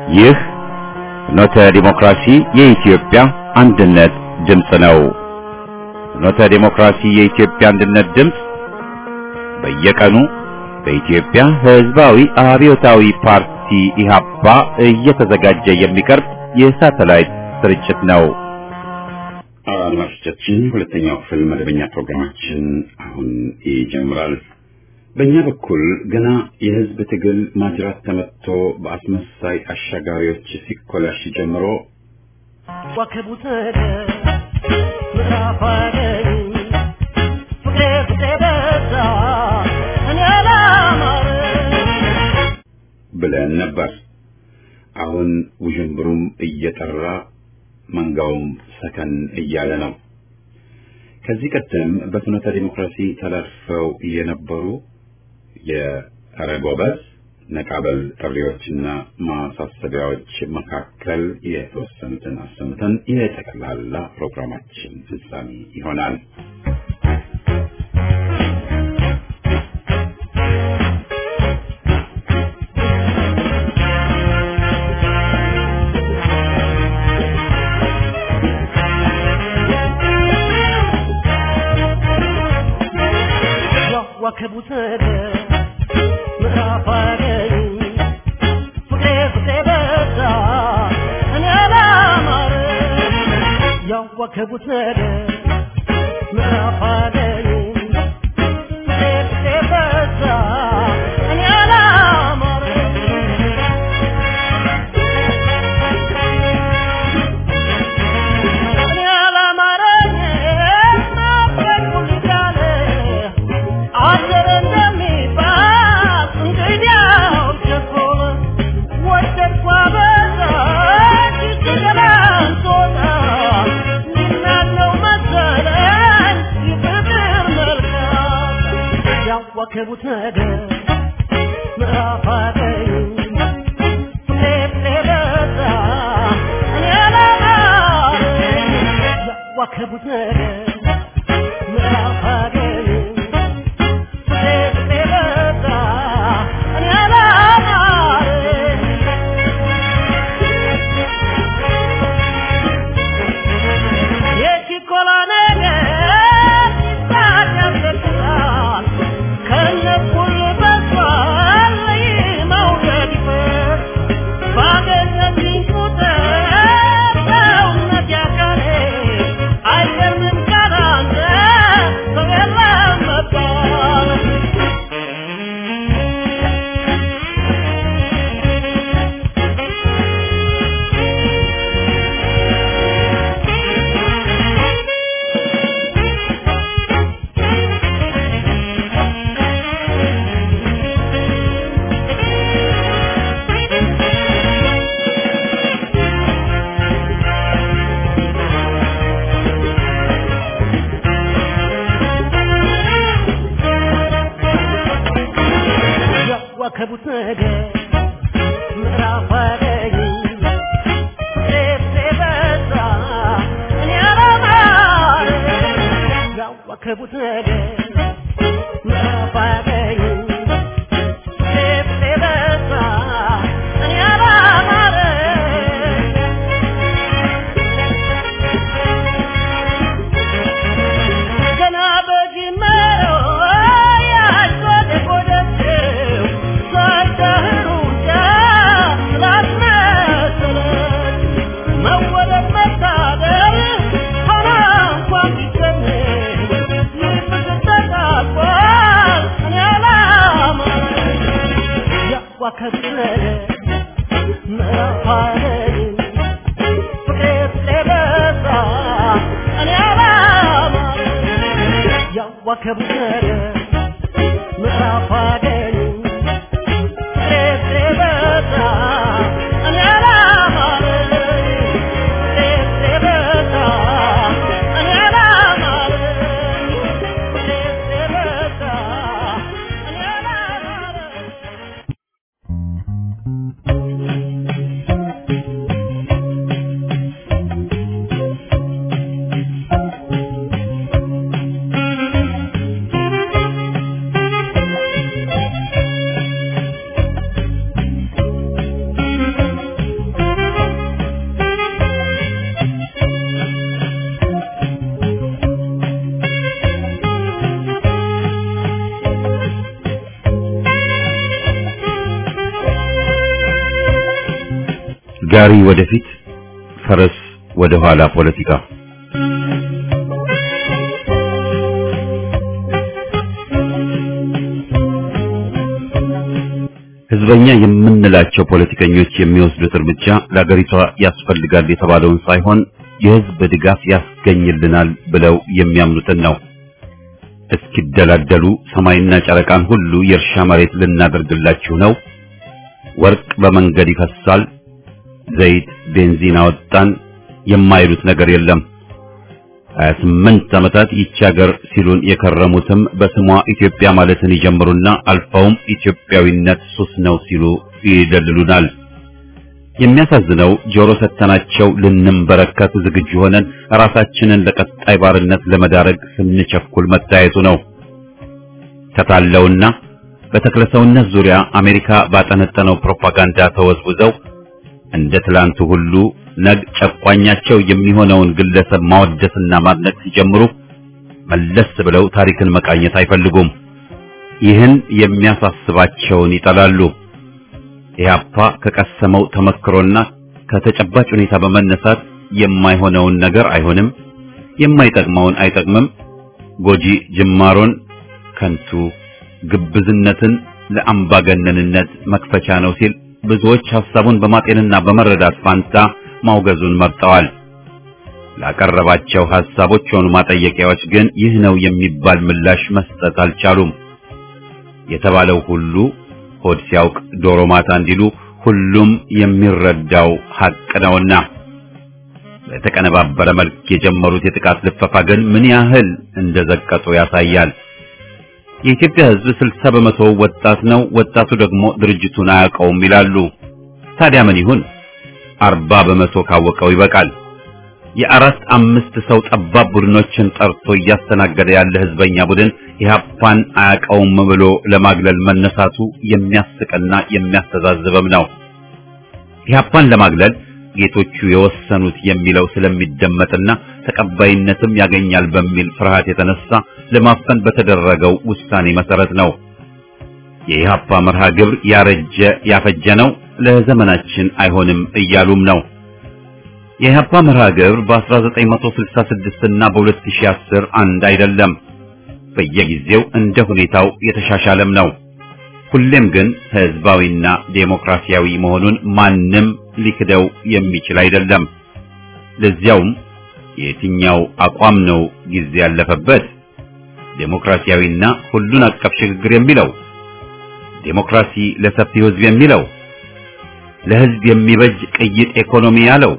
ይህ ፍኖተ ዲሞክራሲ የኢትዮጵያ አንድነት ድምፅ ነው። ፍኖተ ዲሞክራሲ የኢትዮጵያ አንድነት ድምፅ በየቀኑ በኢትዮጵያ ሕዝባዊ አብዮታዊ ፓርቲ ኢህአፓ እየተዘጋጀ የሚቀርብ የሳተላይት ስርጭት ነው። አድማጮቻችን፣ ሁለተኛው ክፍል መደበኛ ፕሮግራማችን አሁን ይጀምራል። በእኛ በኩል ገና የህዝብ ትግል ማጅራት ተመትቶ በአስመሳይ አሻጋሪዎች ሲኮላሽ ጀምሮ ወከቡት ብለን ነበር። አሁን ውዥንብሩም እየጠራ መንጋውም ሰከን እያለ ነው። ከዚህ ቀደም በፍኖተ ዲሞክራሲ ተላልፈው የነበሩ የአረጎበስ ነቃበል ጥሪዎችና ማሳሰቢያዎች መካከል የተወሰኑትን አሰምተን የጠቅላላ ፕሮግራማችን ፍጻሜ ይሆናል። ወከቡት ምራፋገኝ ፍቅሬ በዛ እኔ አላማረ ያው ወከቡት ምራፋገኝ ፍቅሬ በዛ እኔ አላማረ ወከቡት ምራፋገኝ ፍቅሬ በዛ እኔ አላማረ ወከቡት ምራፋገኝ ፍቅሬ በዛ እኔ አላማረ የቺኮላ ነገር ይታያል ከነኩል በሷል መውደድ ይፈር ባገኘኝ ቁጥር ሰውነት ያካሌ አይገርምም ካላንተ ሰው የለም መባል ወከቡት ምራፋገኝ ፍቅሬ በዛ እኔ አላማረ ወከቡት ምራፋገኝ ፍቅሬ በዛ እኔ አላማረ ገና በጅምሩ ያስወደቆደችው ሳይደህሩጃ ስላስመሰለች መወደድ መታደር ሆነ እንኳን ቢገኝ ልብ ተቃጥሏል እኔ አላማረ ያዋከብለ ምራፋገኝ ፍቅሬ በዛ እኔ አላማረ ያዋከብለ ምራፋገኝ ፍቅሬ በዛ እኔ አላማረ ፍቅሬ በዛ እኔ አላማረ ፍቅሬ በዛ እኔ አላማረ ጋሪ ወደፊት ፈረስ ወደ ኋላ ፖለቲካ ህዝበኛ የምንላቸው ፖለቲከኞች የሚወስዱት እርምጃ ለሀገሪቷ ያስፈልጋል የተባለውን ሳይሆን የህዝብ ድጋፍ ያስገኝልናል ብለው የሚያምኑትን ነው። እስኪደላደሉ ሰማይና ጨረቃን ሁሉ የእርሻ መሬት ልናደርግላችሁ ነው፣ ወርቅ በመንገድ ይፈሳል፣ ዘይት ቤንዚን አወጣን የማይሉት ነገር የለም። 28 ዓመታት ይህች ሀገር ሲሉን የከረሙትም በስሟ ኢትዮጵያ ማለትን ይጀምሩና አልፈውም ኢትዮጵያዊነት ሱስ ነው ሲሉ ይደልሉናል። የሚያሳዝነው ጆሮ ሰተናቸው ልንበረከት ዝግጁ ሆነን ራሳችንን ለቀጣይ ባርነት ለመዳረግ ስንቸኩል መታየቱ ነው። ተታለውና በተክለሰውነት ዙሪያ አሜሪካ ባጠነጠነው ፕሮፓጋንዳ ተወዝውዘው እንደ ትላንቱ ሁሉ ነግ ጨቋኛቸው የሚሆነውን ግለሰብ ማወደስና ማድነቅ ሲጀምሩ መለስ ብለው ታሪክን መቃኘት አይፈልጉም። ይህን የሚያሳስባቸውን ይጠላሉ። ኢህአፓ ከቀሰመው ተመክሮና ከተጨባጭ ሁኔታ በመነሳት የማይሆነውን ነገር አይሆንም፣ የማይጠቅመውን አይጠቅምም፣ ጎጂ ጅማሮን ከንቱ፣ ግብዝነትን ለአምባገነንነት መክፈቻ ነው ሲል ብዙዎች ሐሳቡን በማጤንና በመረዳት ፋንታ ማውገዙን መርጠዋል። ላቀረባቸው ሐሳቦች ሆኑ ማጠየቂያዎች ግን ይህ ነው የሚባል ምላሽ መስጠት አልቻሉም። የተባለው ሁሉ ሆድ ሲያውቅ ዶሮ ማታ እንዲሉ ሁሉም የሚረዳው ሐቅ ነውና በተቀነባበረ መልክ የጀመሩት የጥቃት ልፈፋ ግን ምን ያህል እንደዘቀጡ ያሳያል። የኢትዮጵያ ሕዝብ 60 በመቶ ወጣት ነው፣ ወጣቱ ደግሞ ድርጅቱን አያውቀውም ይላሉ። ታዲያ ምን ይሁን? 40 በመቶ ካወቀው ይበቃል። የአራት አምስት ሰው ጠባብ ቡድኖችን ጠርቶ እያስተናገደ ያለ ህዝበኛ ቡድን ኢህአፓን አያውቀውም ብሎ ለማግለል መነሳቱ የሚያስቀና የሚያስተዛዝብም ነው። ኢህአፓን ለማግለል ጌቶቹ የወሰኑት የሚለው ስለሚደመጥና ተቀባይነትም ያገኛል በሚል ፍርሃት የተነሳ ለማፈን በተደረገው ውሳኔ መሰረት ነው። የኢህአፓ መርሃ ግብር ያረጀ ያፈጀ ነው፣ ለዘመናችን አይሆንም እያሉም ነው። የኢህአፓ መርሃ ግብር በ1966 እና በ2010 አንድ አይደለም። በየጊዜው እንደ ሁኔታው የተሻሻለም ነው። ሁሌም ግን ህዝባዊና ዴሞክራሲያዊ መሆኑን ማንም ሊክደው የሚችል አይደለም። ለዚያውም የትኛው አቋም ነው ጊዜ ያለፈበት? ዴሞክራሲያዊና ሁሉን አቀፍ ሽግግር የሚለው? ዴሞክራሲ ለሰፊው ህዝብ የሚለው? ለህዝብ የሚበጅ ቅይጥ ኢኮኖሚ ያለው?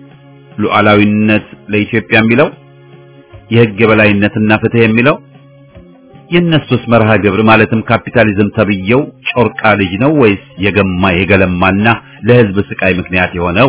ሉዓላዊነት ለኢትዮጵያ የሚለው? የህግ የበላይነትና ፍትህ የሚለው? የነሱስ መርሃ ግብር ማለትም ካፒታሊዝም ተብየው ጮርቃ ልጅ ነው ወይስ የገማ የገለማና ለህዝብ ስቃይ ምክንያት የሆነው?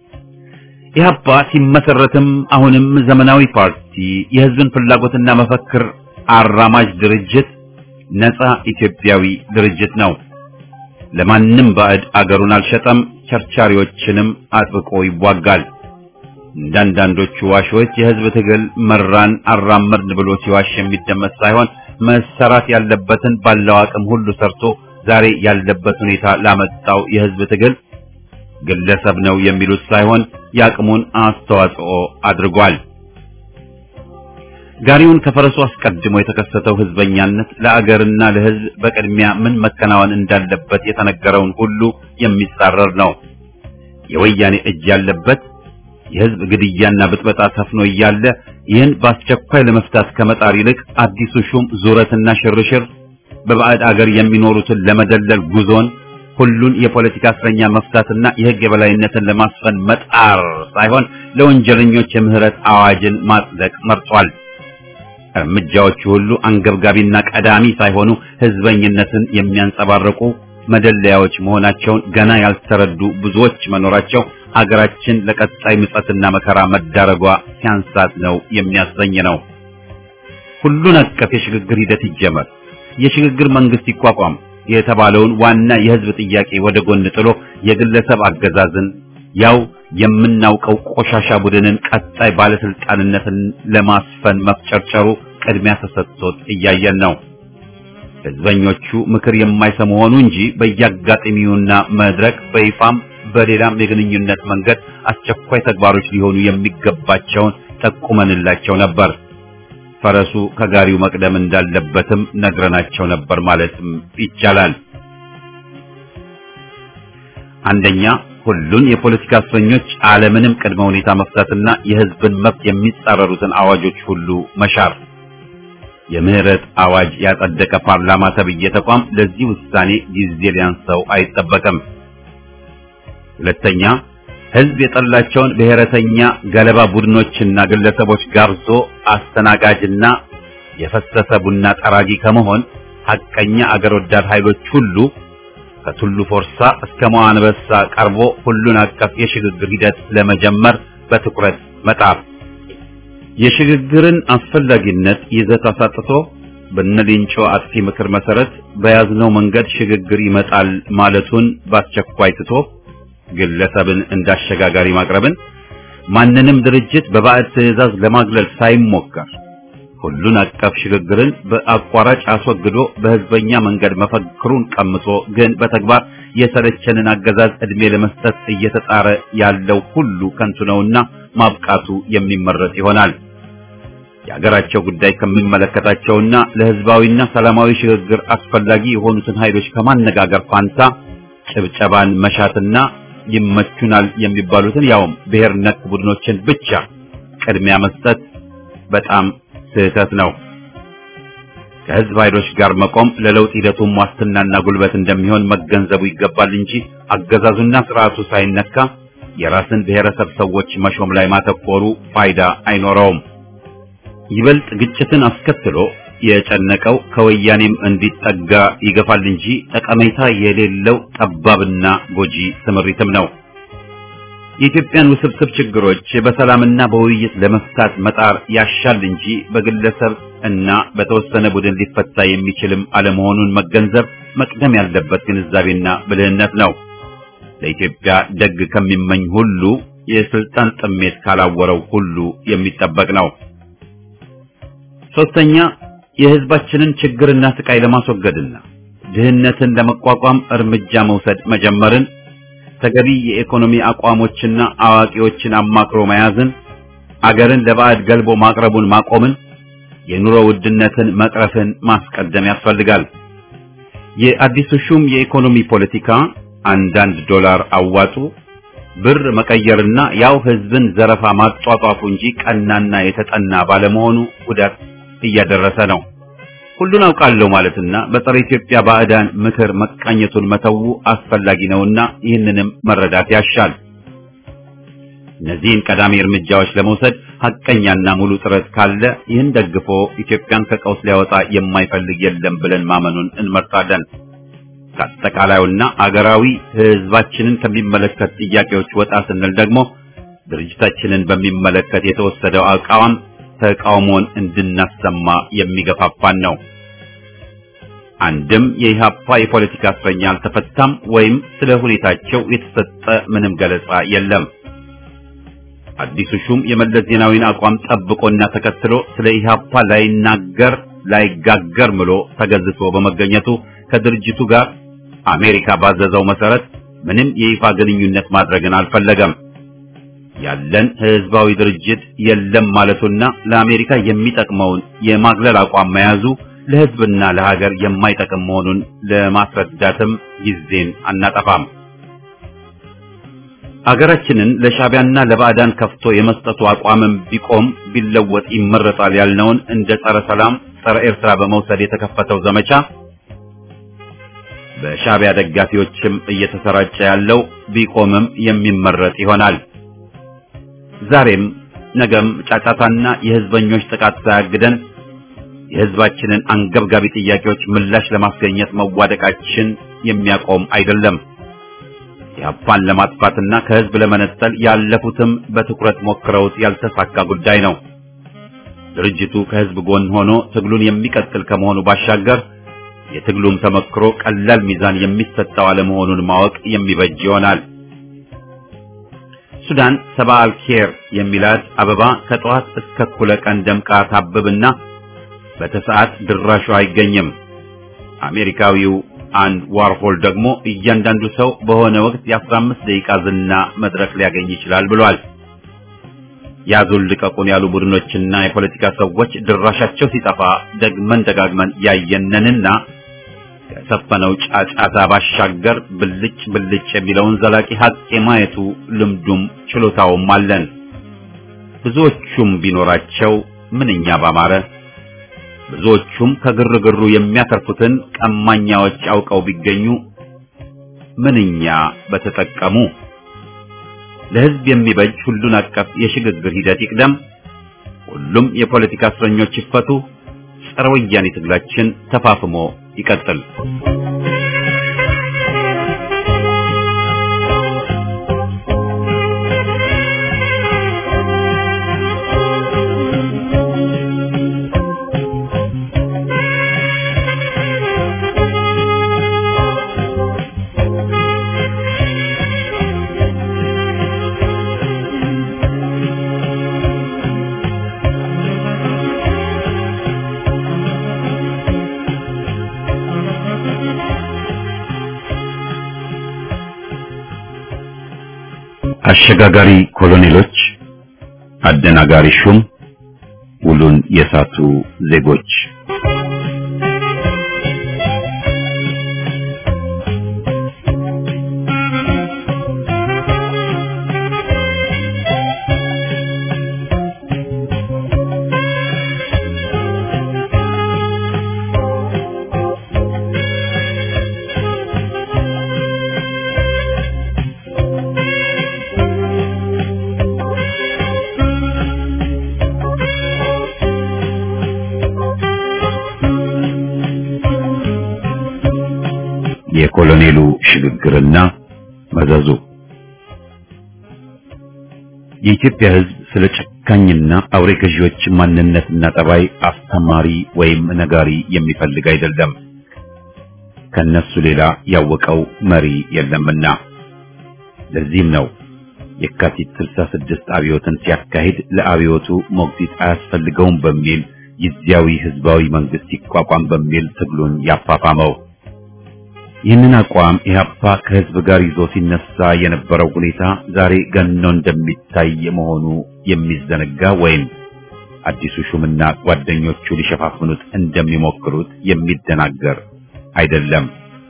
ኢህአፓ ሲመሰረትም አሁንም ዘመናዊ ፓርቲ፣ የህዝብን ፍላጎትና መፈክር አራማጅ ድርጅት፣ ነፃ ኢትዮጵያዊ ድርጅት ነው። ለማንም ባዕድ አገሩን አልሸጠም፣ ቸርቻሪዎችንም አጥብቆ ይዋጋል። እንዳንዳንዶቹ ዋሾች የህዝብ ትግል መራን አራመድን ብሎ ሲዋሽ የሚደመጥ ሳይሆን መሰራት ያለበትን ባለው አቅም ሁሉ ሰርቶ ዛሬ ያለበት ሁኔታ ላመጣው የህዝብ ትግል ግለሰብ ነው የሚሉት ሳይሆን ያቅሙን አስተዋጽኦ አድርጓል። ጋሪውን ከፈረሱ አስቀድሞ የተከሰተው ህዝበኛነት ለአገርና ለህዝብ በቅድሚያ ምን መከናወን እንዳለበት የተነገረውን ሁሉ የሚጻረር ነው። የወያኔ እጅ ያለበት የህዝብ ግድያና ብጥበጣ ሰፍኖ እያለ ይህን በአስቸኳይ ለመፍታት ከመጣር ይልቅ አዲሱ ሹም ዙረትና ሽርሽር፣ በባዕድ አገር የሚኖሩትን ለመደለል ጉዞን፣ ሁሉን የፖለቲካ እስረኛ መፍታትና የህግ የበላይነትን ለማስፈን መጣር ሳይሆን ለወንጀለኞች የምህረት አዋጅን ማጽደቅ መርጧል። እርምጃዎቹ ሁሉ አንገብጋቢና ቀዳሚ ሳይሆኑ ህዝበኝነትን የሚያንጸባርቁ መደለያዎች መሆናቸውን ገና ያልተረዱ ብዙዎች መኖራቸው ሀገራችን ለቀጣይ ምጸትና መከራ መዳረጓ ሲያንሳት ነው የሚያሰኝ ነው። ሁሉን አቀፍ የሽግግር ሂደት ይጀመር፣ የሽግግር መንግስት ይቋቋም የተባለውን ዋና የህዝብ ጥያቄ ወደ ጎን ጥሎ የግለሰብ አገዛዝን ያው የምናውቀው ቆሻሻ ቡድንን ቀጣይ ባለስልጣንነትን ለማስፈን መፍጨርጨሩ ቅድሚያ ተሰጥቶት እያየን ነው። ህዝበኞቹ ምክር የማይሰሙ ሆኑ እንጂ በየአጋጣሚውና መድረክ በይፋም በሌላም የግንኙነት መንገድ አስቸኳይ ተግባሮች ሊሆኑ የሚገባቸውን ጠቁመንላቸው ነበር። ፈረሱ ከጋሪው መቅደም እንዳለበትም ነግረናቸው ነበር ማለትም ይቻላል። አንደኛ፣ ሁሉን የፖለቲካ እስረኞች አለምንም ቅድመ ሁኔታ መፍታትና የህዝብን መብት የሚጻረሩትን አዋጆች ሁሉ መሻር። የምህረት አዋጅ ያጸደቀ ፓርላማ ተብዬ ተቋም ለዚህ ውሳኔ ጊዜ ሊያንሰው አይጠበቅም። ሁለተኛ፣ ህዝብ የጠላቸውን ብሔረተኛ ገለባ ቡድኖችና ግለሰቦች ጋብዞ አስተናጋጅና የፈሰሰ ቡና ጠራጊ ከመሆን ሐቀኛ አገር ወዳድ ኃይሎች ሁሉ ከቱሉ ፎርሳ እስከ መዋንበሳ ቀርቦ ሁሉን አቀፍ የሽግግር ሂደት ለመጀመር በትኩረት መጣር። የሽግግርን አስፈላጊነት ይዘት አሳጥቶ በነሊንጮ አጥፊ ምክር መሰረት በያዝነው መንገድ ሽግግር ይመጣል ማለቱን በአስቸኳይ ትቶ ግለሰብን እንዳሸጋጋሪ ማቅረብን፣ ማንንም ድርጅት በባዕድ ትዕዛዝ ለማግለል ሳይሞከር ሁሉን አቀፍ ሽግግርን በአቋራጭ አስወግዶ በህዝበኛ መንገድ መፈክሩን ቀምቶ ግን በተግባር የሰለቸንን አገዛዝ እድሜ ለመስጠት እየተጣረ ያለው ሁሉ ከንቱ ነውና ማብቃቱ የሚመረጥ ይሆናል። የሀገራቸው ጉዳይ ከሚመለከታቸውና ለህዝባዊና ሰላማዊ ሽግግር አስፈላጊ የሆኑትን ኃይሎች ከማነጋገር ፋንታ ጭብጨባን መሻትና ይመቹናል የሚባሉትን ያውም ብሔር ነክ ቡድኖችን ብቻ ቅድሚያ መስጠት በጣም ስህተት ነው። ከህዝብ ኃይሎች ጋር መቆም ለለውጥ ሂደቱም ዋስትናና ጉልበት እንደሚሆን መገንዘቡ ይገባል እንጂ አገዛዙና ስርዓቱ ሳይነካ የራስን ብሔረሰብ ሰዎች መሾም ላይ ማተኮሩ ፋይዳ አይኖረውም። ይበልጥ ግጭትን አስከትሎ የጨነቀው ከወያኔም እንዲጠጋ ይገፋል እንጂ ጠቀሜታ የሌለው ጠባብና ጎጂ ስምሪትም ነው። የኢትዮጵያን ውስብስብ ችግሮች በሰላምና በውይይት ለመፍታት መጣር ያሻል እንጂ በግለሰብ እና በተወሰነ ቡድን ሊፈታ የሚችልም አለመሆኑን መገንዘብ መቅደም ያለበት ግንዛቤና ብልህነት ነው። ለኢትዮጵያ ደግ ከሚመኝ ሁሉ የስልጣን ጥሜት ካላወረው ሁሉ የሚጠበቅ ነው። ሶስተኛ፣ የህዝባችንን ችግርና ስቃይ ለማስወገድና ድህነትን ለመቋቋም እርምጃ መውሰድ መጀመርን፣ ተገቢ የኢኮኖሚ አቋሞችና አዋቂዎችን አማክሮ መያዝን፣ አገርን ለባዕድ ገልቦ ማቅረቡን ማቆምን፣ የኑሮ ውድነትን መቅረፍን ማስቀደም ያስፈልጋል። የአዲሱ ሹም የኢኮኖሚ ፖለቲካ አንዳንድ ዶላር አዋጡ ብር መቀየርና ያው ህዝብን ዘረፋ ማጧጧፉ እንጂ ቀናና የተጠና ባለመሆኑ ጉዳት እያደረሰ ነው። ሁሉን አውቃለሁ ማለትና በፀረ ኢትዮጵያ ባዕዳን ምክር መቃኘቱን መተው አስፈላጊ ነውና ይህንንም መረዳት ያሻል። እነዚህን ቀዳሚ እርምጃዎች ለመውሰድ ሐቀኛና ሙሉ ጥረት ካለ ይህን ደግፎ ኢትዮጵያን ከቀውስ ሊያወጣ የማይፈልግ የለም ብለን ማመኑን እንመርጣለን። ከአጠቃላዩና አገራዊ ህዝባችንን ከሚመለከት ጥያቄዎች ወጣ ስንል ደግሞ ድርጅታችንን በሚመለከት የተወሰደው አቋም ተቃውሞን እንድናሰማ የሚገፋፋን ነው። አንድም የኢህአፓ የፖለቲካ እስረኛ አልተፈታም ወይም ስለ ሁኔታቸው የተሰጠ ምንም ገለጻ የለም። አዲሱ ሹም የመለስ ዜናዊን አቋም ጠብቆና ተከትሎ ስለ ኢህአፓ ላይጋገር ምሎ ተገዝቶ በመገኘቱ ከድርጅቱ ጋር አሜሪካ ባዘዘው መሰረት ምንም የይፋ ግንኙነት ማድረግን አልፈለገም። ያለን ህዝባዊ ድርጅት የለም ማለቱና ለአሜሪካ የሚጠቅመውን የማግለል አቋም መያዙ ለህዝብና ለሀገር የማይጠቅም መሆኑን ለማስረዳትም ጊዜን አናጠፋም። ሀገራችንን ለሻቢያና ለባዕዳን ከፍቶ የመስጠቱ አቋምም ቢቆም ቢለወጥ ይመረጣል ያልነውን እንደ ጸረ ሰላም ጸረ ኤርትራ በመውሰድ የተከፈተው ዘመቻ በሻቢያ ደጋፊዎችም እየተሰራጨ ያለው ቢቆምም የሚመረጥ ይሆናል። ዛሬም ነገም ጫጫታና የህዝበኞች ጥቃት ሳያግደን የህዝባችንን አንገብጋቢ ጥያቄዎች ምላሽ ለማስገኘት መዋደቃችን የሚያቆም አይደለም። ኢህአፓን ለማጥፋትና ከህዝብ ለመነጠል ያለፉትም በትኩረት ሞክረውት ያልተሳካ ጉዳይ ነው። ድርጅቱ ከህዝብ ጎን ሆኖ ትግሉን የሚቀጥል ከመሆኑ ባሻገር የትግሉም ተመክሮ ቀላል ሚዛን የሚሰጠው አለመሆኑን ማወቅ የሚበጅ ይሆናል። ሱዳን ሰባ አልኬር የሚላት አበባ ከጠዋት እስከ እኩለ ቀን ደምቃ ታብብና በተሰዓት ድራሹ አይገኝም። አሜሪካዊው አንድ ዋርሆል ደግሞ እያንዳንዱ ሰው በሆነ ወቅት የ15 ደቂቃ ዝና መድረክ ሊያገኝ ይችላል ብሏል። ያዙን ልቀቁን ያሉ ቡድኖችና የፖለቲካ ሰዎች ድራሻቸው ሲጠፋ ደግመን ደጋግመን ያየነንና ከሰፈነው ጫጫታ ባሻገር ብልጭ ብልጭ የሚለውን ዘላቂ ሀቅ የማየቱ ልምዱም ችሎታውም አለን። ብዙዎቹም ቢኖራቸው ምንኛ ባማረ፣ ብዙዎቹም ከግርግሩ የሚያተርፉትን ቀማኛዎች አውቀው ቢገኙ ምንኛ በተጠቀሙ። ለሕዝብ የሚበጅ ሁሉን አቀፍ የሽግግር ሂደት ይቅደም፣ ሁሉም የፖለቲካ እስረኞች ይፈቱ፣ ጸረ ወያኔ ትግላችን ተፋፍሞ ይቀጥል። አሸጋጋሪ ኮሎኔሎች፣ አደናጋሪ ሹም፣ ውሉን የሳቱ ዜጎች የኮሎኔሉ ሽግግርና መዘዙ። የኢትዮጵያ ሕዝብ ስለ ጨካኝና አውሬ ገዢዎች ማንነትና ጠባይ አስተማሪ ወይም ነጋሪ የሚፈልግ አይደለም። ከነሱ ሌላ ያወቀው መሪ የለምና። ለዚህም ነው የካቲት 66 አብዮትን ሲያካሂድ ለአብዮቱ ሞግዚት አያስፈልገውም በሚል ጊዜያዊ ህዝባዊ መንግስት ይቋቋም በሚል ትግሉን ያፋፋመው። ይህንን አቋም ኢህአፓ ከህዝብ ጋር ይዞ ሲነሳ የነበረው ሁኔታ ዛሬ ገኖ እንደሚታይ መሆኑ የሚዘነጋ ወይም አዲሱ ሹምና ጓደኞቹ ሊሸፋፍኑት እንደሚሞክሩት የሚደናገር አይደለም።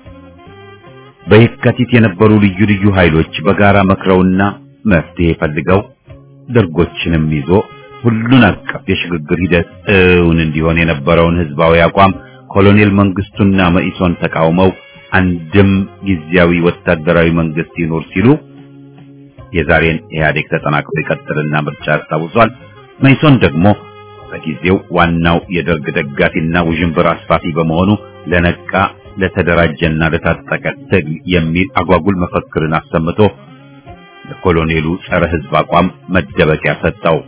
በየካቲት የነበሩ ልዩ ልዩ ኃይሎች በጋራ መክረውና መፍትሄ ፈልገው ደርጎችንም ይዞ ሁሉን አቀፍ የሽግግር ሂደት እውን እንዲሆን የነበረውን ህዝባዊ አቋም ኮሎኔል መንግስቱና መኢሶን ተቃውመው አንድም ጊዜያዊ ወታደራዊ መንግስት ይኖር ሲሉ የዛሬን ኢህአዴግ ተጠናክሮ ይቀጥልና ምርጫ ያስታውሷል። መኢሶን ደግሞ በጊዜው ዋናው የደርግ ደጋፊና ውዥንብር አስፋፊ በመሆኑ ለነቃ ለተደራጀና ለታጠቀ ትግል የሚል አጓጉል መፈክርን አሰምቶ ለኮሎኔሉ ጸረ ህዝብ አቋም መደበቂያ ሰጠው።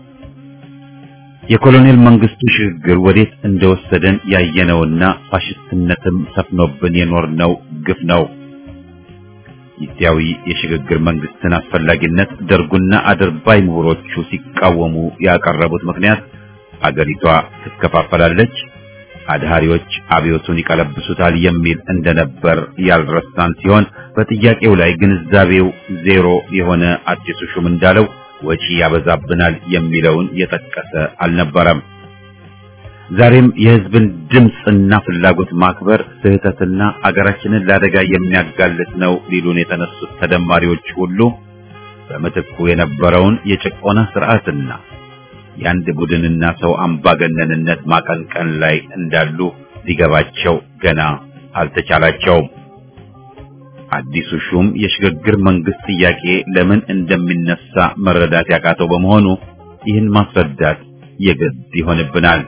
የኮሎኔል መንግስቱ ሽግግር ወዴት እንደወሰደን ያየነውና ፋሽስትነትም ሰፍኖብን የኖርነው ግፍ ነው። ጊዜያዊ የሽግግር መንግስትን አስፈላጊነት ደርጉና አድርባይ ምሁሮቹ ሲቃወሙ ያቀረቡት ምክንያት አገሪቷ ትከፋፈላለች፣ አድሃሪዎች አብዮቱን ይቀለብሱታል የሚል እንደነበር ያልረሳን ሲሆን በጥያቄው ላይ ግንዛቤው ዜሮ የሆነ አዲሱ ሹም እንዳለው ወጪ ያበዛብናል የሚለውን የጠቀሰ አልነበረም። ዛሬም የህዝብን ድምጽና ፍላጎት ማክበር ስህተትና አገራችንን ለአደጋ የሚያጋልጥ ነው ሊሉን የተነሱት ተደማሪዎች ሁሉ በምትኩ የነበረውን የጭቆና ስርዓትና የአንድ ቡድንና ሰው አምባገነንነት ማቀንቀን ላይ እንዳሉ ሊገባቸው ገና አልተቻላቸውም። አዲሱ ሹም የሽግግር መንግስት ጥያቄ ለምን እንደሚነሳ መረዳት ያቃተው በመሆኑ ይህን ማስረዳት የግድ ይሆንብናል።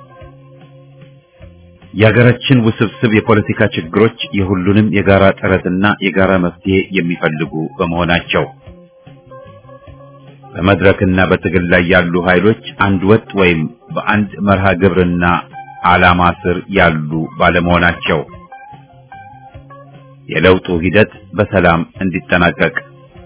የሀገራችን ውስብስብ የፖለቲካ ችግሮች የሁሉንም የጋራ ጥረትና የጋራ መፍትሄ የሚፈልጉ በመሆናቸው በመድረክና በትግል ላይ ያሉ ኃይሎች አንድ ወጥ ወይም በአንድ መርሃ ግብርና ዓላማ ስር ያሉ ባለመሆናቸው የለውጡ ሂደት በሰላም እንዲጠናቀቅ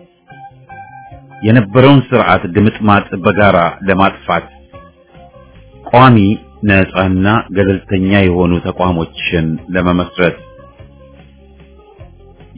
የነበረውን ስርዓት ድምጥማጥ በጋራ ለማጥፋት ቋሚ ነፃና ገለልተኛ የሆኑ ተቋሞችን ለመመስረት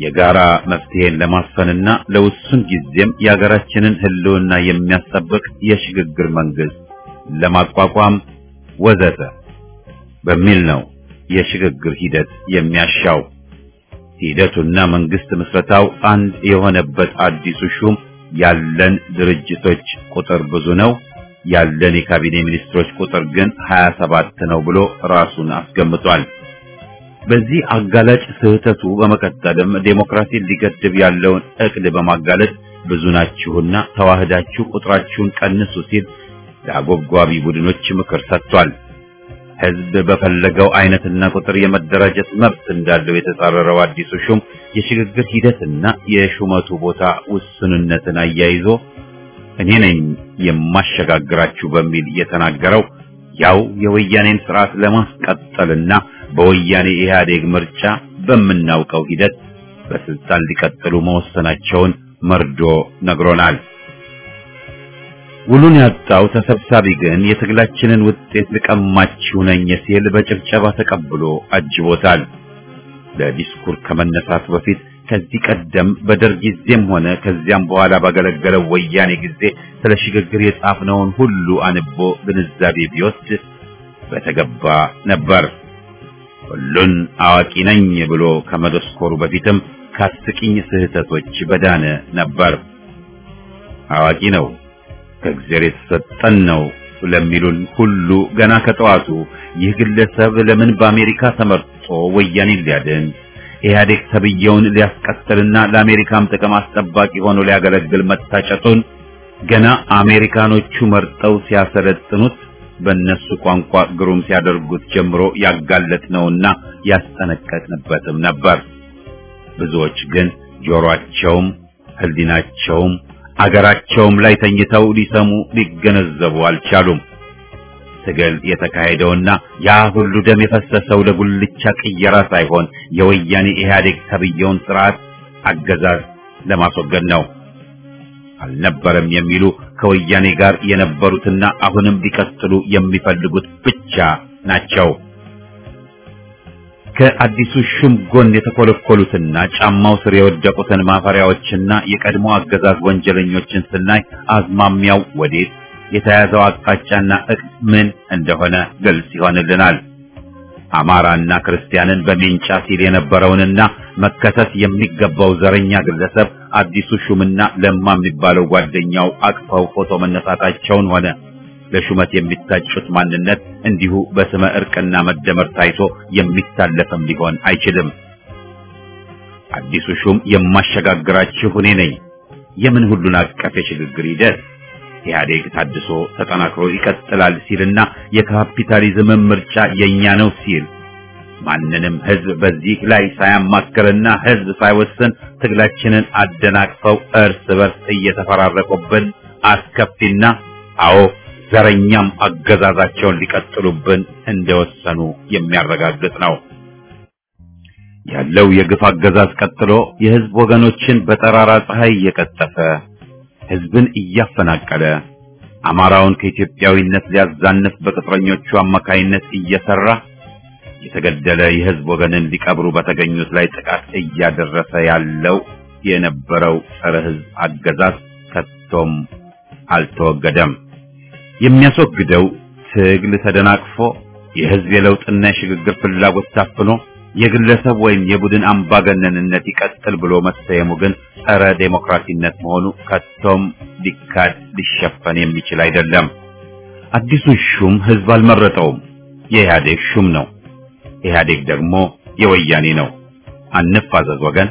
የጋራ መፍትሄን ለማስፈንና ለውሱን ጊዜም የሀገራችንን ሕልውና የሚያስጠብቅ የሽግግር መንግስት ለማቋቋም ወዘተ በሚል ነው የሽግግር ሂደት የሚያሻው። ሂደቱና መንግስት ምስረታው አንድ የሆነበት አዲሱ ሹም ያለን ድርጅቶች ቁጥር ብዙ ነው፣ ያለን የካቢኔ ሚኒስትሮች ቁጥር ግን 27 ነው ብሎ ራሱን አስገምቷል። በዚህ አጋላጭ ስህተቱ በመቀጠልም ዴሞክራሲን ሊገድብ ያለውን እቅድ በማጋለጥ ብዙ ናችሁና ተዋህዳችሁ ቁጥራችሁን ቀንሱ ሲል ለአጎብጓቢ ቡድኖች ምክር ሰጥቷል። ህዝብ በፈለገው አይነትና ቁጥር የመደራጀት መብት እንዳለው የተጻረረው አዲሱ ሹም የሽግግር ሂደትና የሹመቱ ቦታ ውስንነትን አያይዞ እኔ ነኝ የማሸጋግራችሁ በሚል የተናገረው ያው የወያኔን ስርዓት ለማስቀጠልና በወያኔ ኢህአዴግ ምርጫ በምናውቀው ሂደት በስልጣን ሊቀጥሉ መወሰናቸውን መርዶ ነግሮናል። ውሉን ያጣው ተሰብሳቢ ግን የትግላችንን ውጤት ልቀማችሁ ነኝ ሲል በጭብጨባ ተቀብሎ አጅቦታል። ለዲስኩር ከመነሳቱ በፊት ከዚህ ቀደም በደርግ ጊዜም ሆነ ከዚያም በኋላ ባገለገለው ወያኔ ጊዜ ስለ ሽግግር የጻፍነውን ሁሉ አንቦ ግንዛቤ ቢወስድ በተገባ ነበር። ሁሉን አዋቂ ነኝ ብሎ ከመደስኮሩ በፊትም ከአስቂኝ ስህተቶች በዳነ ነበር። አዋቂ ነው ከእግዚአብሔር የተሰጠን ነው ለሚሉን ሁሉ ገና ከጠዋቱ ይህ ግለሰብ ለምን በአሜሪካ ተመርጦ ወያኔን ሊያድን ኢህአዴግ ተብየውን ሊያስቀጥልና ለአሜሪካም ጥቅም አስጠባቂ ሆኖ ሊያገለግል መታጨቱን ገና አሜሪካኖቹ መርጠው ሲያሰለጥኑት በእነሱ ቋንቋ ግሩም ሲያደርጉት ጀምሮ ያጋለጥነውና ያስጠነቀቅንበትም ነበር። ብዙዎች ግን ጆሮአቸውም ህሊናቸውም አገራቸውም ላይ ተኝተው ሊሰሙ ሊገነዘቡ አልቻሉም። ትግል የተካሄደውና ያ ሁሉ ደም የፈሰሰው ለጉልቻ ቅየራ ሳይሆን የወያኔ ኢህአዴግ ተብየውን ስርዓት አገዛዝ ለማስወገድ ነው። አልነበረም የሚሉ ከወያኔ ጋር የነበሩትና አሁንም ሊቀጥሉ የሚፈልጉት ብቻ ናቸው። ከአዲሱ ሹም ጎን የተኮለኮሉትና ጫማው ስር የወደቁትን ማፈሪያዎችና የቀድሞ አገዛዝ ወንጀለኞችን ስናይ አዝማሚያው ወዴት የተያዘው አቅጣጫና እቅድ ምን እንደሆነ ግልጽ ይሆንልናል። አማራና ክርስቲያንን በሜንጫ ሲል የነበረውንና መከሰስ የሚገባው ዘረኛ ግለሰብ አዲሱ ሹምና ለማ የሚባለው ጓደኛው አቅፈው ፎቶ መነሳታቸውን ሆነ ለሹመት የሚታጩት ማንነት እንዲሁ በስመ እርቅና መደመር ታይቶ የሚታለፍም ሊሆን አይችልም። አዲሱ ሹም የማሸጋግራችሁ እኔ ነኝ። የምን ሁሉን አቀፍ የሽግግር ሂደት ኢህአዴግ ታድሶ ተጠናክሮ ይቀጥላል ሲልና የካፒታሊዝም ምርጫ የኛ ነው ሲል ማንንም ህዝብ በዚህ ላይ ሳያማክርና ህዝብ ሳይወስን ትግላችንን አደናቅፈው እርስ በርስ እየተፈራረቁብን አስከፊና አዎ ዘረኛም አገዛዛቸውን ሊቀጥሉብን እንደወሰኑ የሚያረጋግጥ ነው። ያለው የግፍ አገዛዝ ቀጥሎ የህዝብ ወገኖችን በጠራራ ፀሐይ እየቀጠፈ ህዝብን እያፈናቀለ አማራውን ከኢትዮጵያዊነት ሊያዛንፍ በቅጥረኞቹ አማካይነት እየሰራ የተገደለ የህዝብ ወገንን ሊቀብሩ በተገኙት ላይ ጥቃት እያደረሰ ያለው የነበረው ጸረ ህዝብ አገዛዝ ከቶም አልተወገደም። የሚያስወግደው ትግል ተደናቅፎ የህዝብ የለውጥና የሽግግር ፍላጎት ታፍኖ የግለሰብ ወይም የቡድን አምባገነንነት ይቀጥል ብሎ መሰየሙ ግን ጸረ ዴሞክራሲነት መሆኑ ከቶም ሊካድ ሊሸፈን የሚችል አይደለም። አዲሱ ሹም ህዝብ አልመረጠውም፣ የኢህአዴግ ሹም ነው። ኢህአዴግ ደግሞ የወያኔ ነው። አንፋዘዝ ወገን።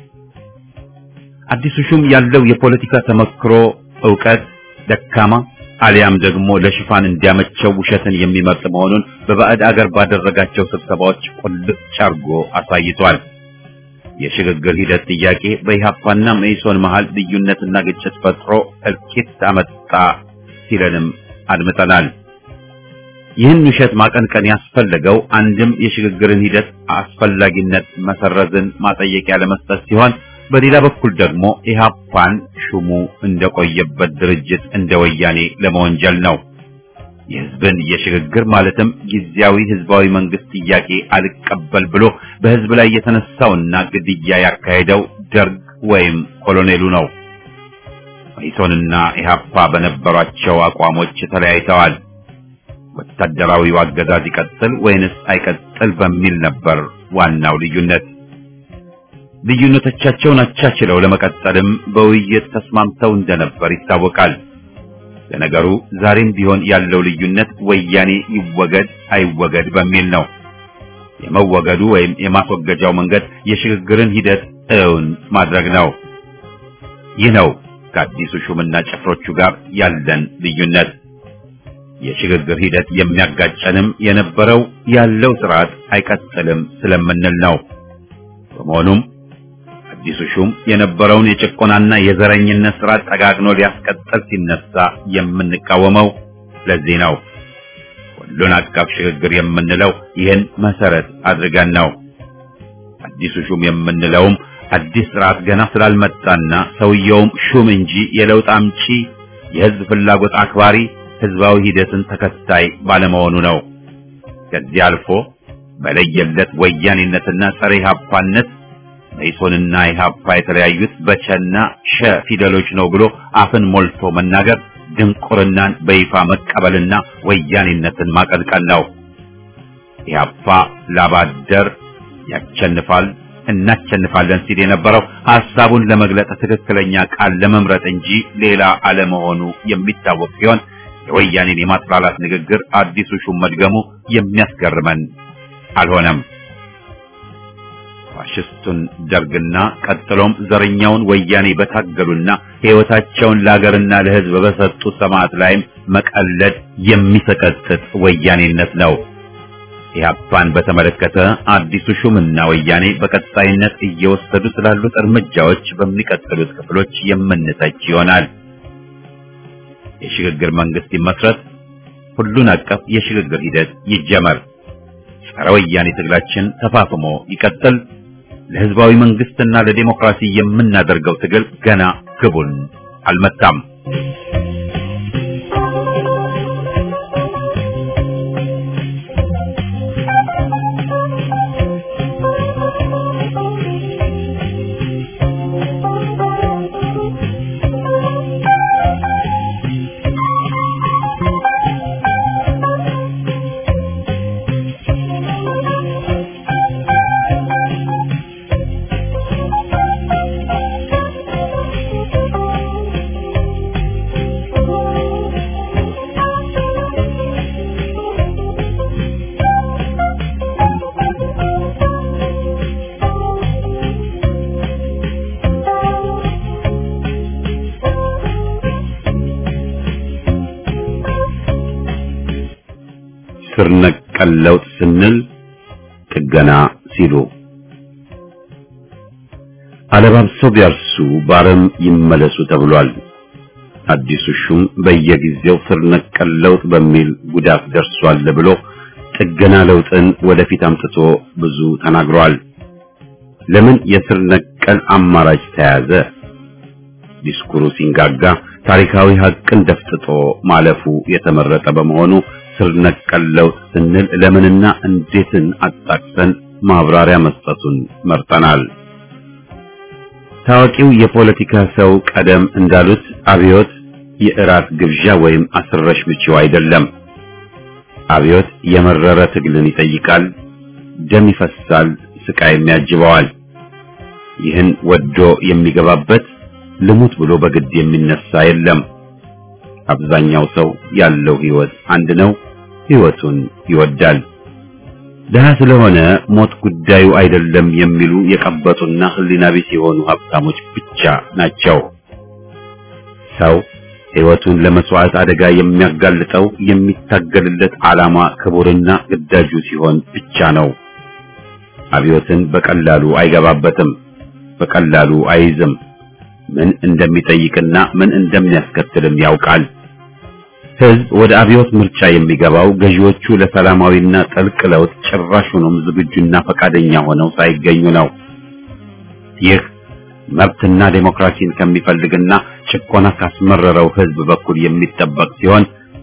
አዲሱ ሹም ያለው የፖለቲካ ተመክሮ ዕውቀት ደካማ አሊያም ደግሞ ለሽፋን እንዲያመቸው ውሸትን የሚመርጥ መሆኑን በባዕድ አገር ባደረጋቸው ስብሰባዎች ቁልጭ አርጎ አሳይቷል። የሽግግር ሂደት ጥያቄ በኢህአፓና መኢሶን መሃል ልዩነትና ግጭት ፈጥሮ እልቂት አመጣ ሲለንም አድምጠናል። ይህን ውሸት ማቀንቀን ያስፈለገው አንድም የሽግግርን ሂደት አስፈላጊነት መሰረዝን ማጠየቂያ ለመስጠት ሲሆን በሌላ በኩል ደግሞ ኢህአፓን ሹሙ እንደቆየበት ድርጅት እንደ ወያኔ ለመወንጀል ነው። የህዝብን የሽግግር ማለትም ጊዜያዊ ህዝባዊ መንግስት ጥያቄ አልቀበል ብሎ በህዝብ ላይ የተነሳውና ግድያ ያካሄደው ደርግ ወይም ኮሎኔሉ ነው። መኢሶንና ኢህአፓ በነበሯቸው አቋሞች ተለያይተዋል። ወታደራዊው አገዛዝ ይቀጥል ወይንስ አይቀጥል በሚል ነበር ዋናው ልዩነት። ልዩነቶቻቸውን አቻችለው ለመቀጠልም በውይይት ተስማምተው እንደነበር ይታወቃል። ለነገሩ ዛሬም ቢሆን ያለው ልዩነት ወያኔ ይወገድ አይወገድ በሚል ነው። የመወገዱ ወይም የማስወገጃው መንገድ የሽግግርን ሂደት እውን ማድረግ ነው። ይህ ነው ከአዲሱ ሹምና ጭፍሮቹ ጋር ያለን ልዩነት። የሽግግር ሂደት የሚያጋጨንም የነበረው ያለው ስርዓት አይቀጥልም ስለምንል ነው። በመሆኑም አዲሱ ሹም የነበረውን የጭቆናና የዘረኝነት ስርዓት ጠጋግኖ ሊያስቀጥል ሲነሳ የምንቃወመው ለዚህ ነው። ሁሉን አቀፍ ሽግግር የምንለው ይህን መሰረት አድርገን ነው። አዲሱ ሹም የምንለውም አዲስ ስርዓት ገና ስላልመጣና ሰውየውም ሹም እንጂ የለውጥ አምጪ የህዝብ ፍላጎት አክባሪ ህዝባዊ ሂደትን ተከታይ ባለመሆኑ ነው። ከዚህ አልፎ በለየለት ወያኔነትና ጸረ ኢህአፓነት መኢሶንና ኢህአፓ የተለያዩት በቸና ሸ ፊደሎች ነው ብሎ አፍን ሞልቶ መናገር ድንቁርናን በይፋ መቀበልና ወያኔነትን ማቀንቀን ነው። ኢህአፓ ላባደር ያቸንፋል እናቸንፋለን ሲል የነበረው ሐሳቡን ለመግለጽ ትክክለኛ ቃል ለመምረጥ እንጂ ሌላ አለመሆኑ የሚታወቅ ሲሆን የወያኔን የማጥላላት ንግግር አዲሱ ሹም መድገሙ የሚያስገርመን አልሆነም። ፋሽስቱን ደርግና ቀጥሎም ዘረኛውን ወያኔ በታገሉና ሕይወታቸውን ለሀገርና ለሕዝብ በሰጡ ሰማዕት ላይም መቀለድ የሚሰቀጥጥ ወያኔነት ነው። ኢህአፓን በተመለከተ አዲሱ ሹምና ወያኔ በቀጣይነት እየወሰዱ ስላሉት እርምጃዎች በሚቀጥሉት ክፍሎች የምንተች ይሆናል። የሽግግር መንግስት ይመስረት፣ ሁሉን አቀፍ የሽግግር ሂደት ይጀመር፣ ጸረ ወያኔ ትግላችን ተፋፍሞ ይቀጥል። ለህዝባዊ መንግስትና ለዲሞክራሲ የምናደርገው ትግል ገና ግቡን አልመታም። ስር ነቀል ለውጥ ስንል ጥገና ሲሉ አለባብሰው ቢያርሱ ባረም ይመለሱ ተብሏል። አዲሱ ሹም በየጊዜው ስር ነቀል ለውጥ በሚል ጉዳት ደርሷል ብሎ ጥገና ለውጥን ወደፊት አምጥቶ ብዙ ተናግሯል። ለምን የስር ነቀል አማራጭ ተያዘ? ዲስኩሩ ሲንጋጋ ታሪካዊ ሀቅን ደፍጥጦ ማለፉ የተመረጠ በመሆኑ ስር ነቀል ለውጥ ስንል ለምንና እንዴትን አጣቅሰን ማብራሪያ መስጠቱን መርጠናል። ታዋቂው የፖለቲካ ሰው ቀደም እንዳሉት አብዮት የእራት ግብዣ ወይም አስረሽ ብቻው አይደለም። አብዮት የመረረ ትግልን ይጠይቃል፣ ደም ይፈሳል፣ ስቃይም ያጅበዋል። ይህን ወዶ የሚገባበት ልሙት ብሎ በግድ የሚነሳ የለም። አብዛኛው ሰው ያለው ህይወት አንድ ነው፣ ህይወቱን ይወዳል። ደሃ ስለሆነ ሞት ጉዳዩ አይደለም የሚሉ የቀበጡና ህሊና ቢስ የሆኑ ሀብታሞች ብቻ ናቸው። ሰው ህይወቱን ለመስዋዕት አደጋ የሚያጋልጠው የሚታገልለት ዓላማ ክቡርና ግዳጁ ሲሆን ብቻ ነው። አብዮትን በቀላሉ አይገባበትም፣ በቀላሉ አይይዝም። ምን እንደሚጠይቅና ምን እንደሚያስከትልም ያውቃል። ህዝብ ወደ አብዮት ምርጫ የሚገባው ገዢዎቹ ለሰላማዊና ጥልቅ ለውጥ ጭራሹንም ዝግጁና ፈቃደኛ ሆነው ሳይገኙ ነው። ይህ መብትና ዴሞክራሲን ከሚፈልግና ጭቆና ካስመረረው ህዝብ በኩል የሚጠበቅ ሲሆን